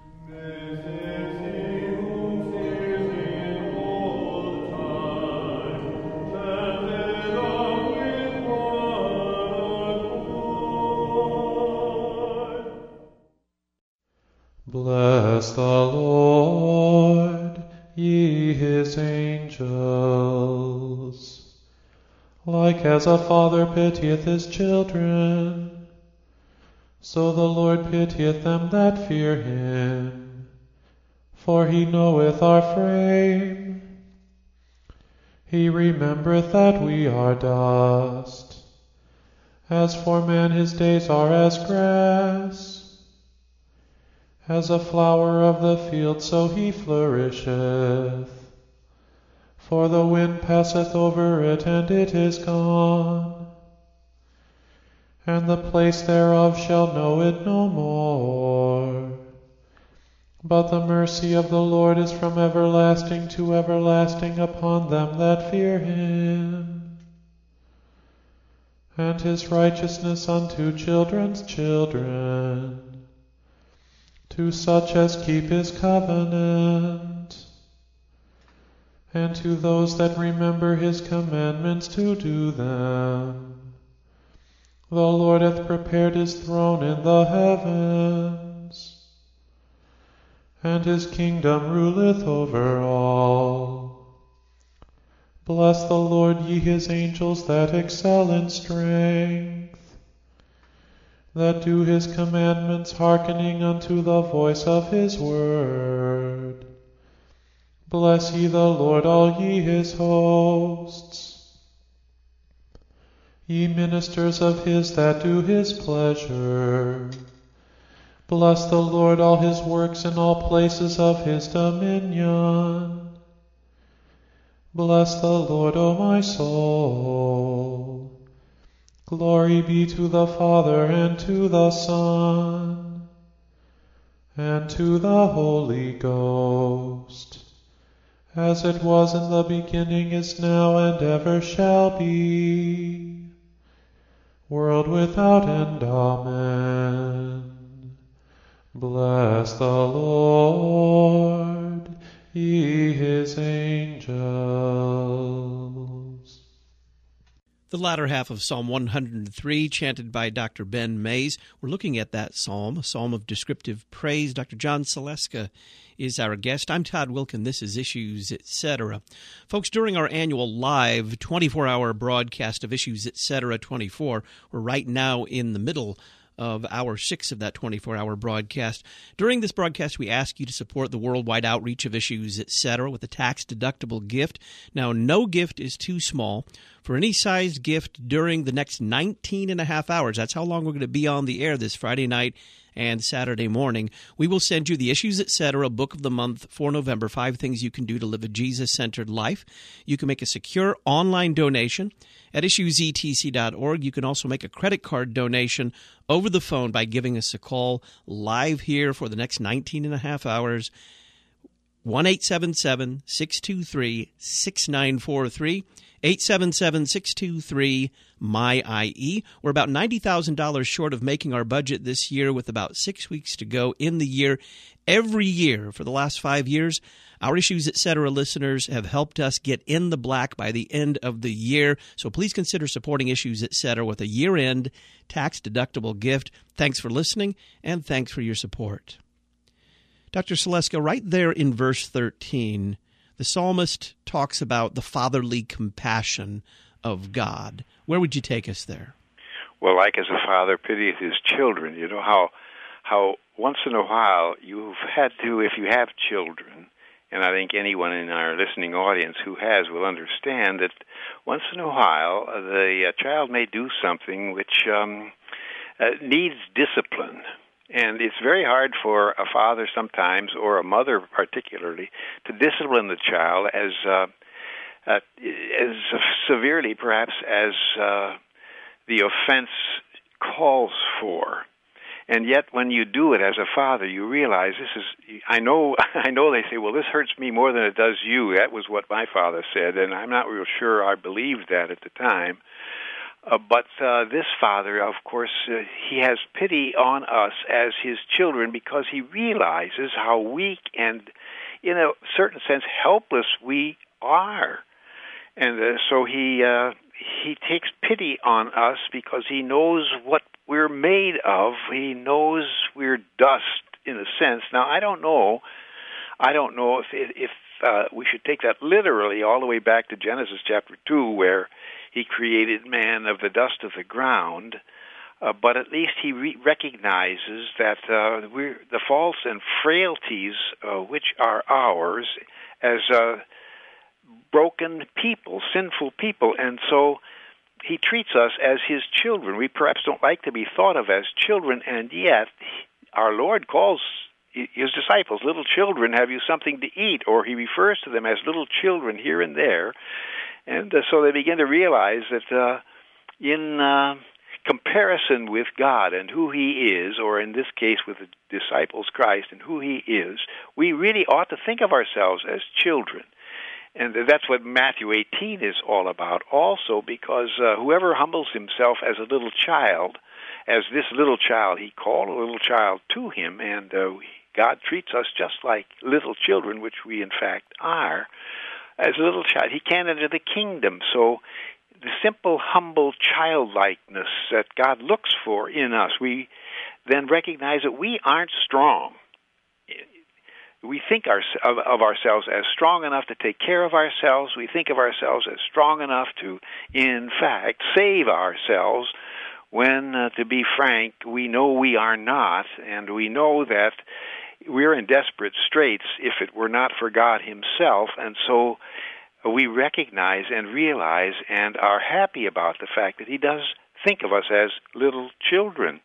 Bless the Lord, ye his angels. Like as a father pitieth his children, so the Lord pitieth them that fear him. For he knoweth our frame. He remembereth that we are dust. As for man his days are as grass. As a flower of the field so he flourisheth. For the wind passeth over it, and it is gone, and the place thereof shall know it no more. But the mercy of the Lord is from everlasting to everlasting upon them that fear him, and his righteousness unto children's children, to such as keep his covenant, and to those that remember his commandments to do them. The Lord hath prepared his throne in the heavens, and his kingdom ruleth over all. Bless the Lord, ye his angels that excel in strength, that do his commandments, hearkening unto the voice of his word. Bless ye the Lord, all ye his hosts. Ye ministers of his that do his pleasure. Bless the Lord, all his works in all places of his dominion. Bless the Lord, O my soul. Glory be to the Father, and to the Son, and to the Holy Ghost, as it was in the beginning, is now, and ever shall be, world without end. Amen. Bless the Lord, ye his angels. The latter half of Psalm 103, chanted by Dr. Ben Mays. We're looking at that psalm, a psalm of descriptive praise. Dr. John Saleska is our guest. I'm Todd Wilkin. This is Issues, Etc. Folks, during our annual live 24-hour broadcast of Issues, Etc. 24, we're right now in the middle of hour 6 of that 24-hour broadcast. During this broadcast, we ask you to support the worldwide outreach of Issues, Etc. with a tax-deductible gift. Now, no gift is too small. For any sized gift during the next 19 and a half hours, that's how long we're going to be on the air this Friday night and Saturday morning, we will send you the Issues, Etc. Book of the Month for November, 5 Things You Can Do to Live a Jesus-Centered Life. You can make a secure online donation at issuesetc.org. You can also make a credit card donation over the phone by giving us a call live here for the next 19 and a half hours, 1-877-623-6943, 877-623-MY-IE. We're about $90,000 short of making our budget this year with about 6 weeks to go in the year. Every year for the last 5 years, our Issues, Etc. listeners have helped us get in the black by the end of the year. So please consider supporting Issues, Etc. with a year-end tax-deductible gift. Thanks for listening, and thanks for your support. Dr. Saleska, right there in verse 13, the psalmist talks about the fatherly compassion of God. Where would you take us there? Well, like as a father pitieth his children, you know how once in a while you've had to, if you have children, and I think anyone in our listening audience who has will understand that once in a while the child may do something which needs discipline. And it's very hard for a father sometimes, or a mother particularly, to discipline the child as severely perhaps as the offense calls for. And yet when you do it as a father, you realize this is, I know they say, well, this hurts me more than it does you. That was what my father said, and I'm not real sure I believed that at the time. But this father, of course, he has pity on us as his children because he realizes how weak and, in a certain sense, helpless we are. And so he takes pity on us because he knows what we're made of. He knows we're dust, in a sense. Now, I don't know if we should take that literally all the way back to Genesis chapter 2, where he created man of the dust of the ground, but at least he recognizes that we're the faults and frailties which are ours as broken people, sinful people, and so he treats us as his children. We perhaps don't like to be thought of as children, and yet our Lord calls his disciples, little children, have you something to eat? Or he refers to them as little children here and there. And so they begin to realize that in comparison with God and who he is, or in this case with the disciples, Christ, and who he is, we really ought to think of ourselves as children. And that's what Matthew 18 is all about also, because whoever humbles himself as a little child, as this little child, he called a little child to him, and God treats us just like little children, which we in fact are. As a little child, he can't enter the kingdom. So the simple, humble childlikeness that God looks for in us, we then recognize that we aren't strong. We think of ourselves as strong enough to take care of ourselves. We think of ourselves as strong enough to, in fact, save ourselves, when, to be frank, we know we are not, and we know that we're in desperate straits if it were not for God himself, and so we recognize and realize and are happy about the fact that he does think of us as little children.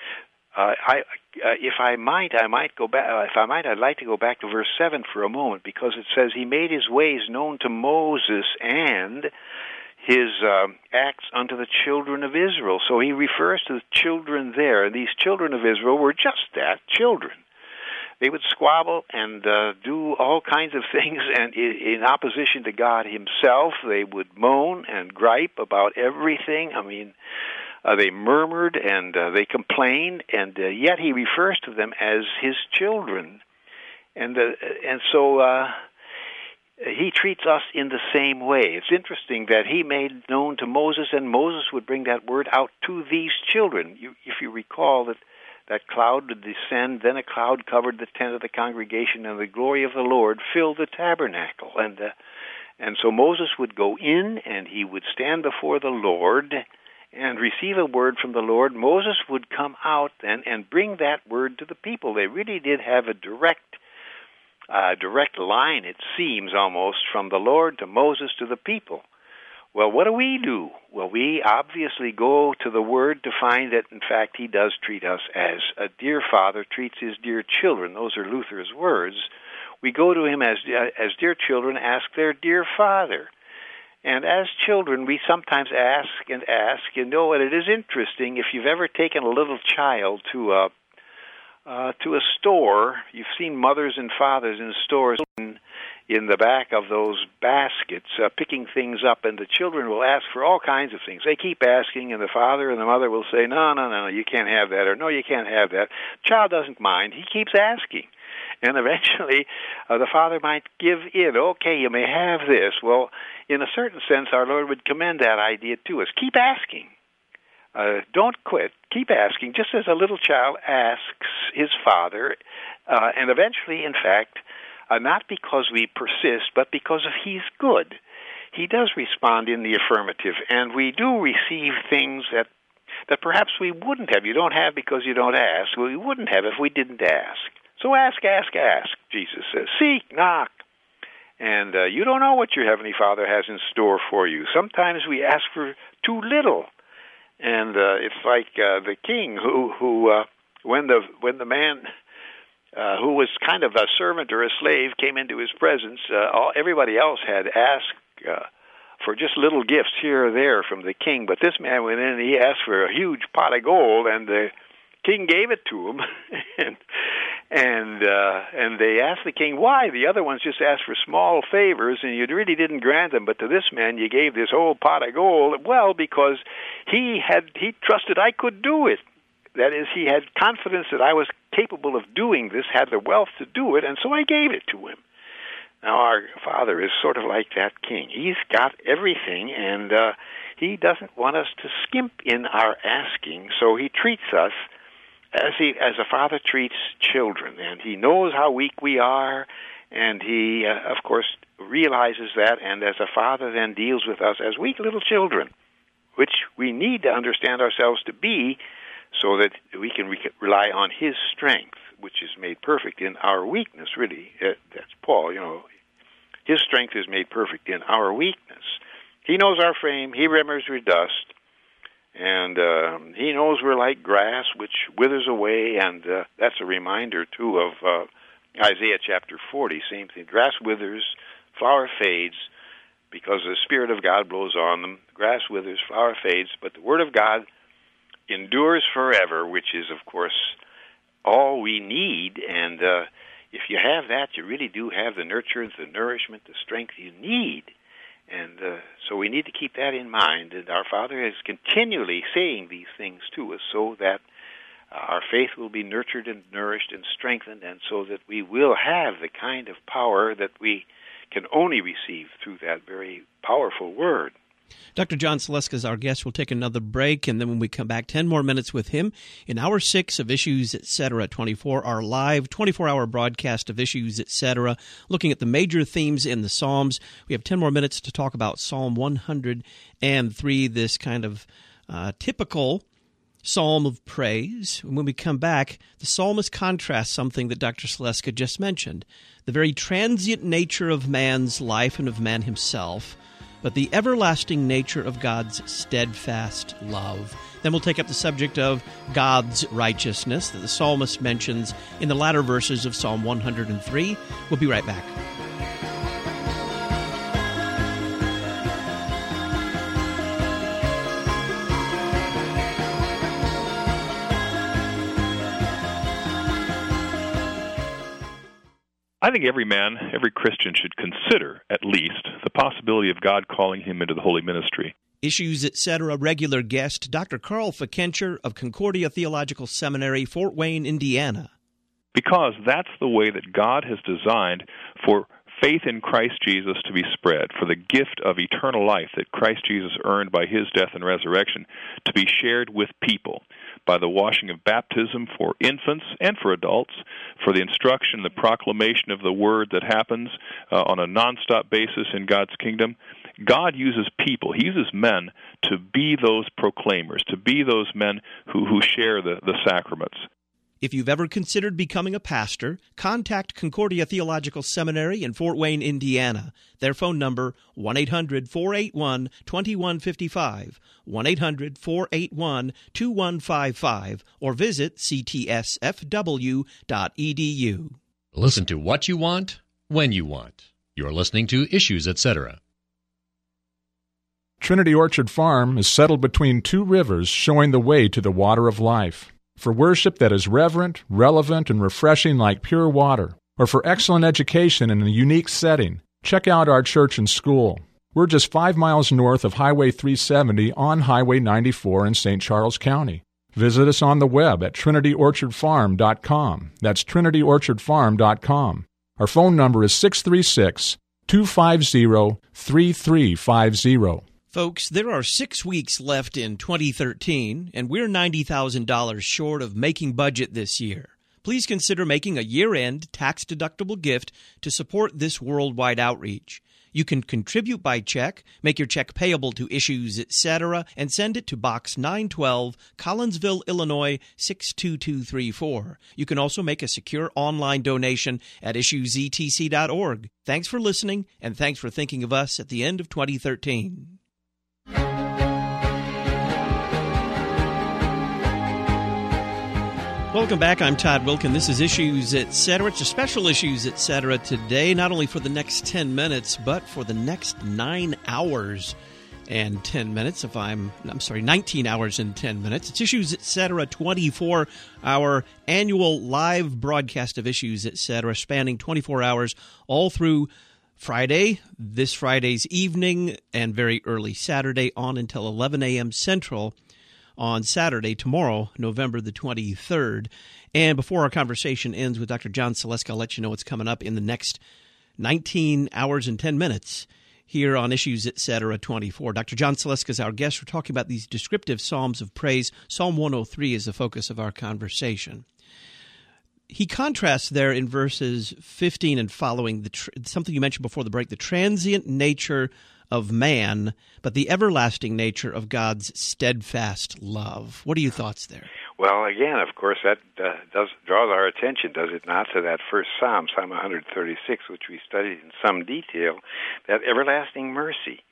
If I might, go back. If I might, I'd like to go back to verse 7 for a moment, because it says, he made his ways known to Moses and his acts unto the children of Israel. So he refers to the children there. These children of Israel were just that, children. They would squabble and do all kinds of things, and in opposition to God himself, they would moan and gripe about everything. I mean, they murmured and they complained, and yet he refers to them as his children. And so he treats us in the same way. It's interesting that he made known to Moses, and Moses would bring that word out to these children. If you recall that cloud would descend, then a cloud covered the tent of the congregation, and the glory of the Lord filled the tabernacle. And so Moses would go in, and he would stand before the Lord and receive a word from the Lord. Moses would come out and bring that word to the people. They really did have a direct line, it seems almost, from the Lord to Moses to the people. Well, what do? Well, we obviously go to the Word to find that, in fact, he does treat us as a dear father treats his dear children. Those are Luther's words. We go to him as dear children ask their dear father. And as children, we sometimes ask and ask. You know, and it is interesting, if you've ever taken a little child to a store, you've seen mothers and fathers in stores in the back of those baskets picking things up, and the children will ask for all kinds of things. They keep asking, and the father and the mother will say, no, you can't have that, or no, you can't have that. The child doesn't mind. He keeps asking. And eventually, the father might give in. Okay, you may have this. Well, in a certain sense, our Lord would commend that idea to us. Keep asking. Don't quit. Keep asking, just as a little child asks his father. And eventually, in fact, not because we persist, but because of he's good. He does respond in the affirmative, and we do receive things that perhaps we wouldn't have. You don't have because you don't ask. Well, we wouldn't have if we didn't ask. So ask, Jesus says. Seek, knock. And you don't know what your Heavenly Father has in store for you. Sometimes we ask for too little. And it's like the king who when the man who was kind of a servant or a slave came into his presence, everybody else had asked for just little gifts here or there from the king. But this man went in and he asked for a huge pot of gold, and the king gave it to him. And they asked the king why. The other ones just asked for small favors, and you really didn't grant them. But to this man, you gave this whole pot of gold. Well, because he trusted I could do it. That is, he had confidence that I was capable of doing this, had the wealth to do it, and so I gave it to him. Now, our Father is sort of like that king. He's got everything, and he doesn't want us to skimp in our asking, so he treats us as a father treats children, and he knows how weak we are, and he, of course, realizes that, and as a father then deals with us as weak little children, which we need to understand ourselves to be so that we can rely on his strength, which is made perfect in our weakness, really. That's Paul, His strength is made perfect in our weakness. He knows our frame. He remembers we're dust. And he knows we're like grass, which withers away, and that's a reminder, too, of Isaiah chapter 40. Same thing. Grass withers, flower fades, because the Spirit of God blows on them. Grass withers, flower fades, but the Word of God endures forever, which is, of course, all we need. And if you have that, you really do have the nurture, the nourishment, the strength you need. And so we need to keep that in mind. And our Father is continually saying these things to us so that our faith will be nurtured and nourished and strengthened, and so that we will have the kind of power that we can only receive through that very powerful Word. Dr. John Saleska is our guest. We'll take another break, and then when we come back, 10 more minutes with him in Hour 6 of Issues, Etc. 24, our live 24-hour broadcast of Issues, Etc., looking at the major themes in the Psalms. We have 10 more minutes to talk about Psalm 103, this kind of typical psalm of praise. And when we come back, the psalmist contrasts something that Dr. Saleska just mentioned, the very transient nature of man's life and of man himself, but the everlasting nature of God's steadfast love. Then we'll take up the subject of God's righteousness that the psalmist mentions in the latter verses of Psalm 103. We'll be right back. I think every man, every Christian should consider, at least, the possibility of God calling him into the holy ministry. Issues, Etc. regular guest, Dr. Carl Fickenscher of Concordia Theological Seminary, Fort Wayne, Indiana. Because that's the way that God has designed for faith in Christ Jesus to be spread, for the gift of eternal life that Christ Jesus earned by his death and resurrection to be shared with people by the washing of baptism for infants and for adults, for the instruction, the proclamation of the word that happens on a nonstop basis in God's kingdom. God uses people. He uses men to be those proclaimers, to be those men who share the sacraments. If you've ever considered becoming a pastor, contact Concordia Theological Seminary in Fort Wayne, Indiana. Their phone number, 1-800-481-2155, 1-800-481-2155, or visit ctsfw.edu. Listen to what you want, when you want. You're listening to Issues, Etc. Trinity Orchard Farm is settled between two rivers, showing the way to the water of life. For worship that is reverent, relevant, and refreshing like pure water, or for excellent education in a unique setting, check out our church and school. We're just 5 miles north of Highway 370 on Highway 94 in St. Charles County. Visit us on the web at TrinityOrchardFarm.com. That's TrinityOrchardFarm.com. Our phone number is 636-250-3350. Folks, there are 6 weeks left in 2013, and we're $90,000 short of making budget this year. Please consider making a year-end tax-deductible gift to support this worldwide outreach. You can contribute by check, make your check payable to Issues, Etc., and send it to Box 912, Collinsville, Illinois, 62234. You can also make a secure online donation at issuesetc.org. Thanks for listening, and thanks for thinking of us at the end of 2013. Welcome back. I'm Todd Wilkin. This is Issues, Etc. It's a special Issues, Etc. today, not only for the next 10 minutes, but for the next 9 hours and 10 minutes. 19 hours and 10 minutes. It's Issues, Etc. 24-hour annual live broadcast of Issues, Etc., spanning 24 hours all through Friday, this Friday's evening, and very early Saturday on until 11 a.m. Central on Saturday, tomorrow, November the 23rd. And before our conversation ends with Dr. John Saleska, I'll let you know what's coming up in the next 19 hours and 10 minutes here on Issues, Etc. 24. Dr. John Saleska is our guest. We're talking about these descriptive psalms of praise. Psalm 103 is the focus of our conversation. He contrasts there in verses 15 and following something you mentioned before the break, the transient nature of man, but the everlasting nature of God's steadfast love. What are your thoughts there? Well, again, of course, that draws our attention, does it not, to that first Psalm, Psalm 136, which we studied in some detail, that everlasting mercy.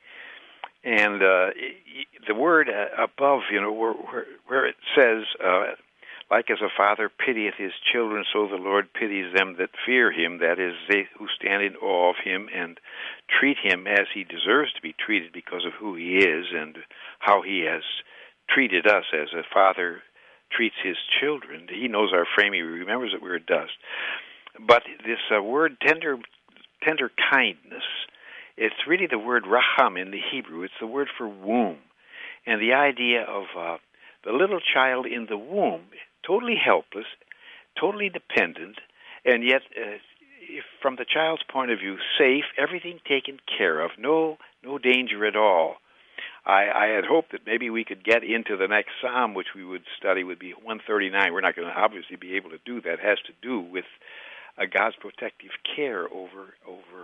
And the word above, where it says, like as a father pitieth his children, so the Lord pities them that fear him, that is, they who stand in awe of him and treat him as he deserves to be treated because of who he is and how he has treated us as a father treats his children. He knows our frame. He remembers that we're dust. But this word tender kindness, it's really the word raham in the Hebrew. It's the word for womb. And the idea of the little child in the womb, totally helpless, totally dependent, and yet, if from the child's point of view, safe, everything taken care of, no danger at all. I had hoped that maybe we could get into the next psalm, which we would study, would be 139. We're not going to obviously be able to do that. It has to do with God's protective care over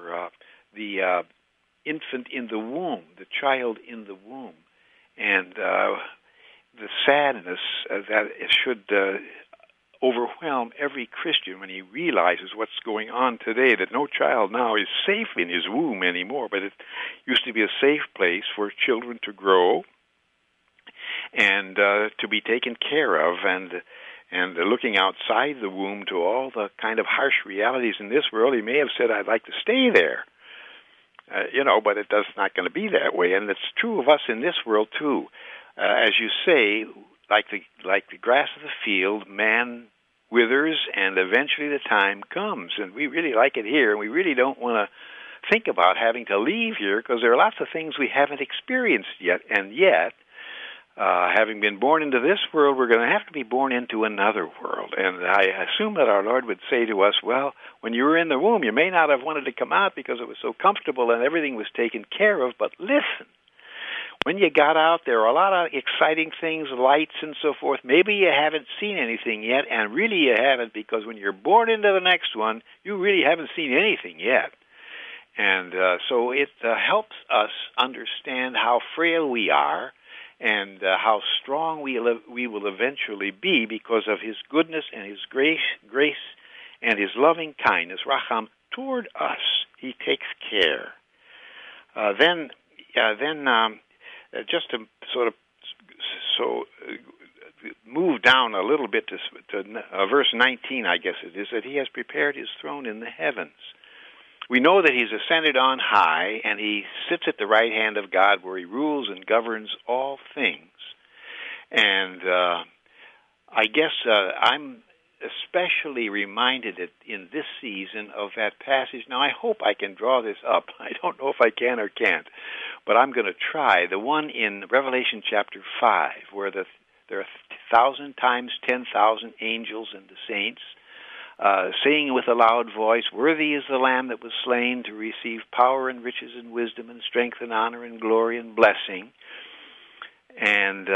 the infant in the womb, the child in the womb, and the sadness that it should overwhelm every Christian when he realizes what's going on today, that no child now is safe in his womb anymore, but it used to be a safe place for children to grow and to be taken care of, and looking outside the womb to all the kind of harsh realities in this world. He may have said, I'd like to stay there, but it's not going to be that way, and it's true of us in this world too. As you say, like the grass of the field, man withers, and eventually the time comes. And we really like it here, and we really don't want to think about having to leave here because there are lots of things we haven't experienced yet. And yet, having been born into this world, we're going to have to be born into another world. And I assume that our Lord would say to us, well, when you were in the womb, you may not have wanted to come out because it was so comfortable and everything was taken care of, but listen. When you got out, there are a lot of exciting things, lights and so forth. Maybe you haven't seen anything yet, and really you haven't, because when you're born into the next one, you really haven't seen anything yet. And so it helps us understand how frail we are and how strong we will eventually be because of His goodness and His grace and His loving kindness, racham, toward us. He takes care. Then just to sort of move down a little bit to verse 19, I guess it is, that He has prepared His throne in the heavens. We know that He's ascended on high, and He sits at the right hand of God where He rules and governs all things. And I guess I'm especially reminded in this season of that passage. Now, I hope I can draw this up. I don't know if I can or can't, but I'm going to try. The one in Revelation chapter 5, where there are 1,000 times 10,000 angels and the saints, saying with a loud voice, "Worthy is the Lamb that was slain to receive power and riches and wisdom and strength and honor and glory and blessing." And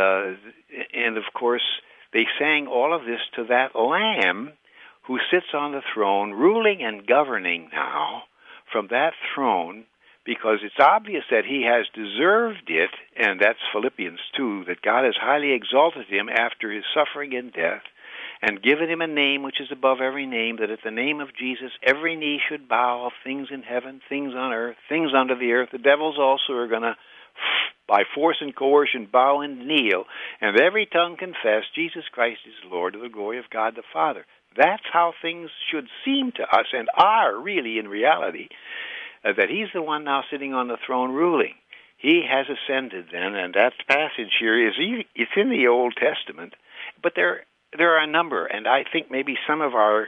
of course, they sang all of this to that Lamb who sits on the throne, ruling and governing now from that throne, because it's obvious that He has deserved it, and that's Philippians 2, that God has highly exalted Him after His suffering and death, and given Him a name which is above every name, that at the name of Jesus every knee should bow, of things in heaven, things on earth, things under the earth. The devils also are going to, by force and coercion, bow and kneel, and every tongue confess Jesus Christ is Lord, to the glory of God the Father. That's how things should seem to us, and are really in reality, that He's the one now sitting on the throne ruling. He has ascended then, and that passage here it's in the Old Testament, but there are a number, and I think maybe some of our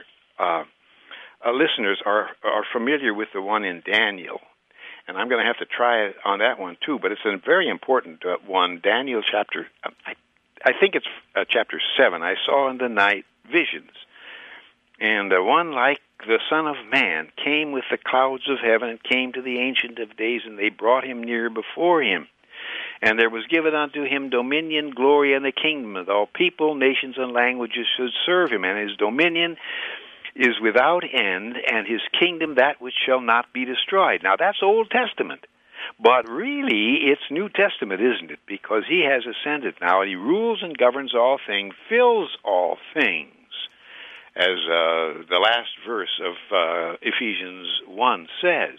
listeners are familiar with the one in Daniel. And I'm going to have to try it on that one too, but it's a very important one. Daniel chapter, I think it's chapter 7. I saw in the night visions, and one like the Son of Man came with the clouds of heaven and came to the Ancient of Days, and they brought Him near before Him. And there was given unto Him dominion, glory, and the kingdom, that all people, nations, and languages should serve Him. And His dominion is without end, and His kingdom that which shall not be destroyed. Now, that's Old Testament. But really, it's New Testament, isn't it? Because He has ascended now, and He rules and governs all things, fills all things, as the last verse of Ephesians 1 says.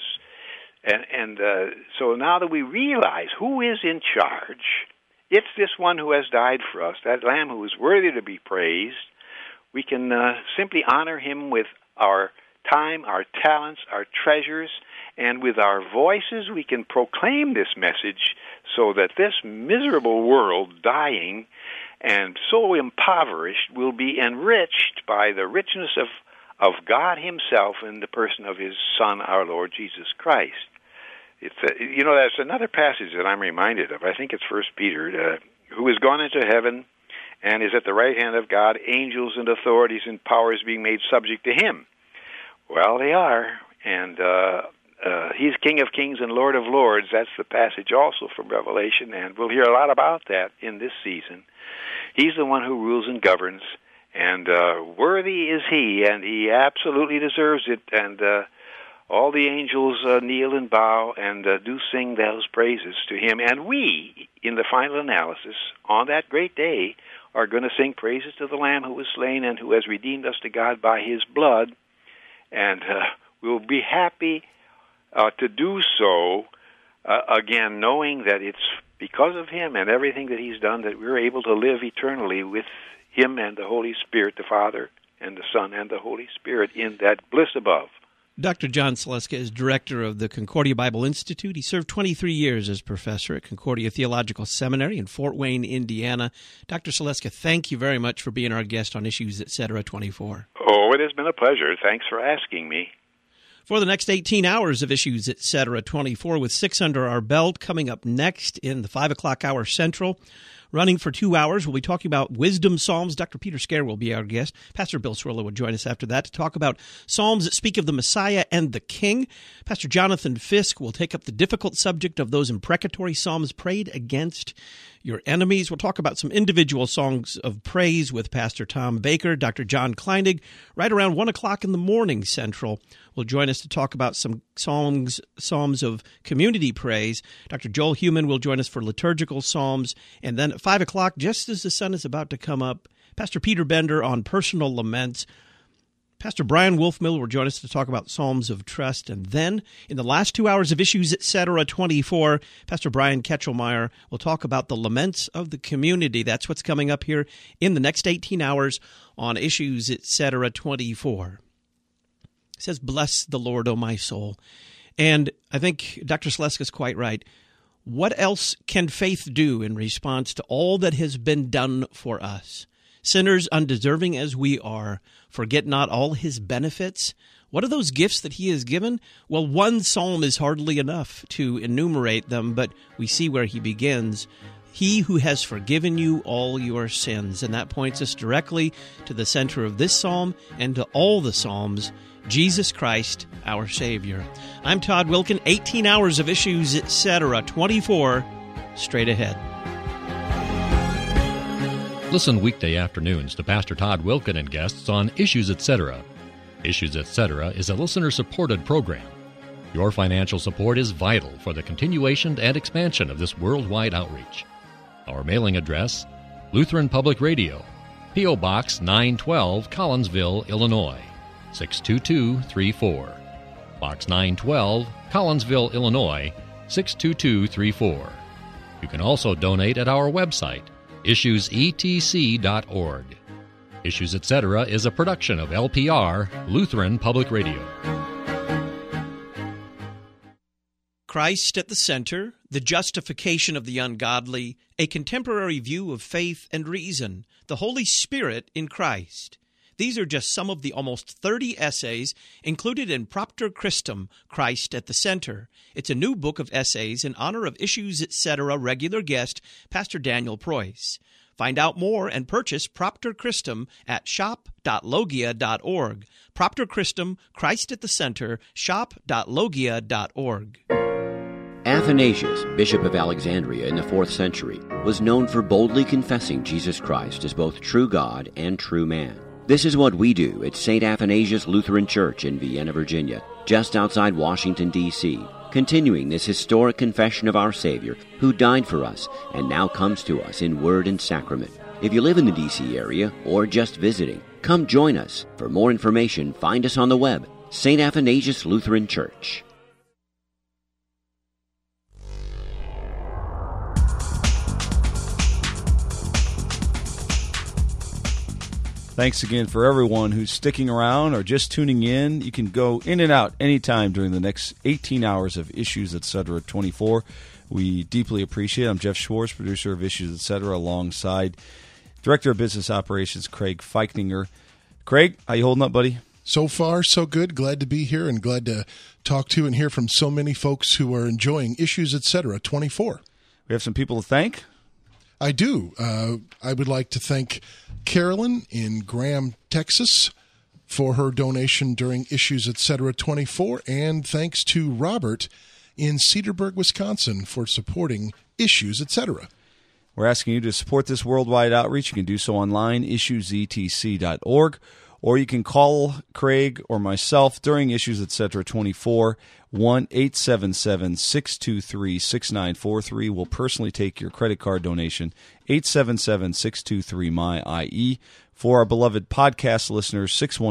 And so now that we realize who is in charge, it's this one who has died for us, that Lamb who is worthy to be praised. We can simply honor Him with our time, our talents, our treasures, and with our voices we can proclaim this message so that this miserable world dying and so impoverished will be enriched by the richness of God Himself in the person of His Son, our Lord Jesus Christ. It's that's another passage that I'm reminded of. I think it's 1 Peter, who has gone into heaven and is at the right hand of God, angels and authorities and powers being made subject to Him. Well, they are, and He's King of kings and Lord of lords. That's the passage also from Revelation, and we'll hear a lot about that in this season. He's the one who rules and governs, and worthy is He, and He absolutely deserves it, and all the angels kneel and bow and do sing those praises to Him. And we, in the final analysis, on that great day, are going to sing praises to the Lamb who was slain and who has redeemed us to God by His blood. And we'll be happy to do so, again, knowing that it's because of Him and everything that He's done that we're able to live eternally with Him and the Holy Spirit, the Father and the Son and the Holy Spirit, in that bliss above. Dr. John Saleska is director of the Concordia Bible Institute. He served 23 years as professor at Concordia Theological Seminary in Fort Wayne, Indiana. Dr. Saleska, thank you very much for being our guest on Issues Etc. 24. Oh, it has been a pleasure. Thanks for asking me. For the next 18 hours of Issues Etc. 24, with 6 under our belt, coming up next in the 5 o'clock hour Central, running for 2 hours. We'll be talking about wisdom psalms. Dr. Peter Scare will be our guest. Pastor Bill Cwirla will join us after that to talk about psalms that speak of the Messiah and the King. Pastor Jonathan Fisk will take up the difficult subject of those imprecatory psalms prayed against your enemies. We'll talk about some individual songs of praise with Pastor Tom Baker. Dr. John Kleinig, right around 1 o'clock in the morning Central, will join us to talk about some psalms of community praise. Dr. Joel Heumann will join us for liturgical psalms. And then at 5 o'clock, just as the sun is about to come up, Pastor Peter Bender on personal laments. Pastor Brian Wolfmill will join us to talk about Psalms of Trust. And then, in the last 2 hours of Issues Etc. 24, Pastor Brian Ketchelmeyer will talk about the laments of the community. That's what's coming up here in the next 18 hours on Issues Etc. 24. It says, "Bless the Lord, O my soul." And I think Dr. Sleska is quite right. What else can faith do in response to all that has been done for us? Sinners, undeserving as we are, forget not all his benefits. What are those gifts that he has given? Well, one psalm is hardly enough to enumerate them, but we see where he begins. He who has forgiven you all your sins. And that points us directly to the center of this psalm and to all the psalms, Jesus Christ, our Savior. I'm Todd Wilkin, 18 hours of Issues Etc. 24, straight ahead. Listen weekday afternoons to Pastor Todd Wilkin and guests on Issues Etc. Issues Etc. is a listener-supported program. Your financial support is vital for the continuation and expansion of this worldwide outreach. Our mailing address, Lutheran Public Radio, P.O. Box 912, Collinsville, Illinois, 62234. Box 912, Collinsville, Illinois, 62234. You can also donate at our website, issuesetc.org. Issues Etc. is a production of LPR, Lutheran Public Radio. Christ at the center, the justification of the ungodly, a contemporary view of faith and reason, the Holy Spirit in Christ. These are just some of the almost 30 essays included in Propter Christum, Christ at the Center. It's a new book of essays in honor of Issues Etc. regular guest, Pastor Daniel Preuss. Find out more and purchase Propter Christum at shop.logia.org. Propter Christum, Christ at the Center, shop.logia.org. Athanasius, Bishop of Alexandria in the 4th century, was known for boldly confessing Jesus Christ as both true God and true man. This is what we do at St. Athanasius Lutheran Church in Vienna, Virginia, just outside Washington, D.C., continuing this historic confession of our Savior, who died for us and now comes to us in word and sacrament. If you live in the D.C. area or just visiting, come join us. For more information, find us on the web, St. Athanasius Lutheran Church. Thanks again for everyone who's sticking around or just tuning in. You can go in and out anytime during the next 18 hours of Issues Etc. 24. We deeply appreciate it. I'm Jeff Schwartz, producer of Issues Etc., alongside Director of Business Operations, Craig Feichninger. Craig, how you holding up, buddy? So far, so good. Glad to be here and glad to talk to and hear from so many folks who are enjoying Issues Etc. 24. We have some people to thank. I do. I would like to thank Carolyn in Graham, Texas, for her donation during Issues Etc. 24, and thanks to Robert in Cedarburg, Wisconsin, for supporting Issues Etc. We're asking you to support this worldwide outreach. You can do so online, issuesetc.org, or you can call Craig or myself during Issues Etc. 24, 1-877-623-6943. We'll personally take your credit card donation, 877-623-MY-IE. For our beloved podcast listeners,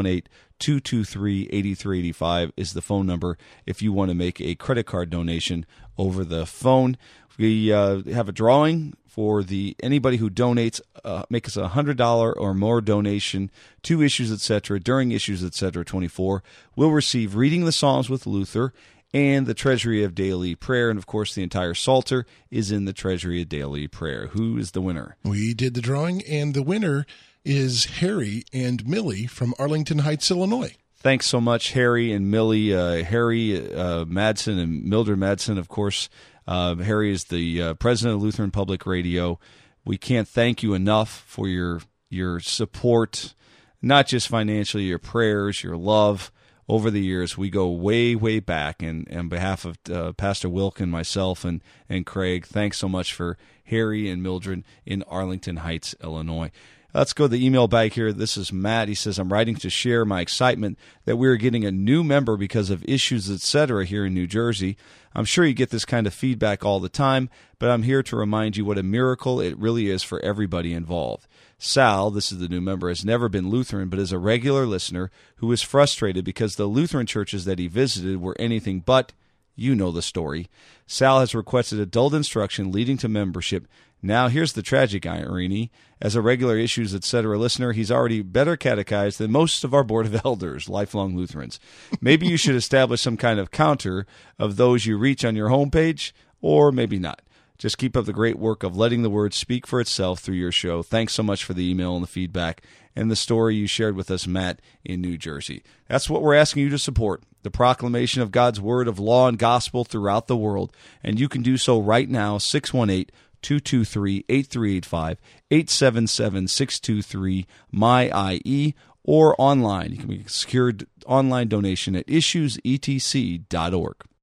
618-223-8385 is the phone number if you want to make a credit card donation over the phone. We have a drawing for anybody who donates, make us a $100 or more donation to Issues Etc. during Issues Etc. 24. We'll receive Reading the Psalms with Luther and the Treasury of Daily Prayer. And, of course, the entire Psalter is in the Treasury of Daily Prayer. Who is the winner? We did the drawing, and the winner is Harry and Millie from Arlington Heights, Illinois. Thanks so much, Harry and Millie. Harry Madsen and Mildred Madsen, of course. Harry is the president of Lutheran Public Radio. We can't thank you enough for your support, not just financially, your prayers, your love. Over the years, we go way, way back. And on behalf of Pastor Wilk and myself and Craig, thanks so much for Harry and Mildred in Arlington Heights, Illinois. Let's go to the email bag here. This is Matt. He says, I'm writing to share my excitement that we are getting a new member because of Issues, etc. here in New Jersey. I'm sure you get this kind of feedback all the time, but I'm here to remind you what a miracle it really is for everybody involved. Sal, this is the new member, has never been Lutheran, but is a regular listener who is frustrated because the Lutheran churches that he visited were anything but, you know the story. Sal has requested adult instruction leading to membership. Now, here's the tragic irony. As a regular Issues, etc. listener, he's already better catechized than most of our Board of Elders, lifelong Lutherans. Maybe you should establish some kind of counter of those you reach on your homepage, or maybe not. Just keep up the great work of letting the word speak for itself through your show. Thanks so much for the email and the feedback and the story you shared with us, Matt, in New Jersey. That's what we're asking you to support, the proclamation of God's word of law and gospel throughout the world. And you can do so right now, 618-223-8385, 877-623-MY-IE, or online. You can make a secured online donation at issuesetc.org.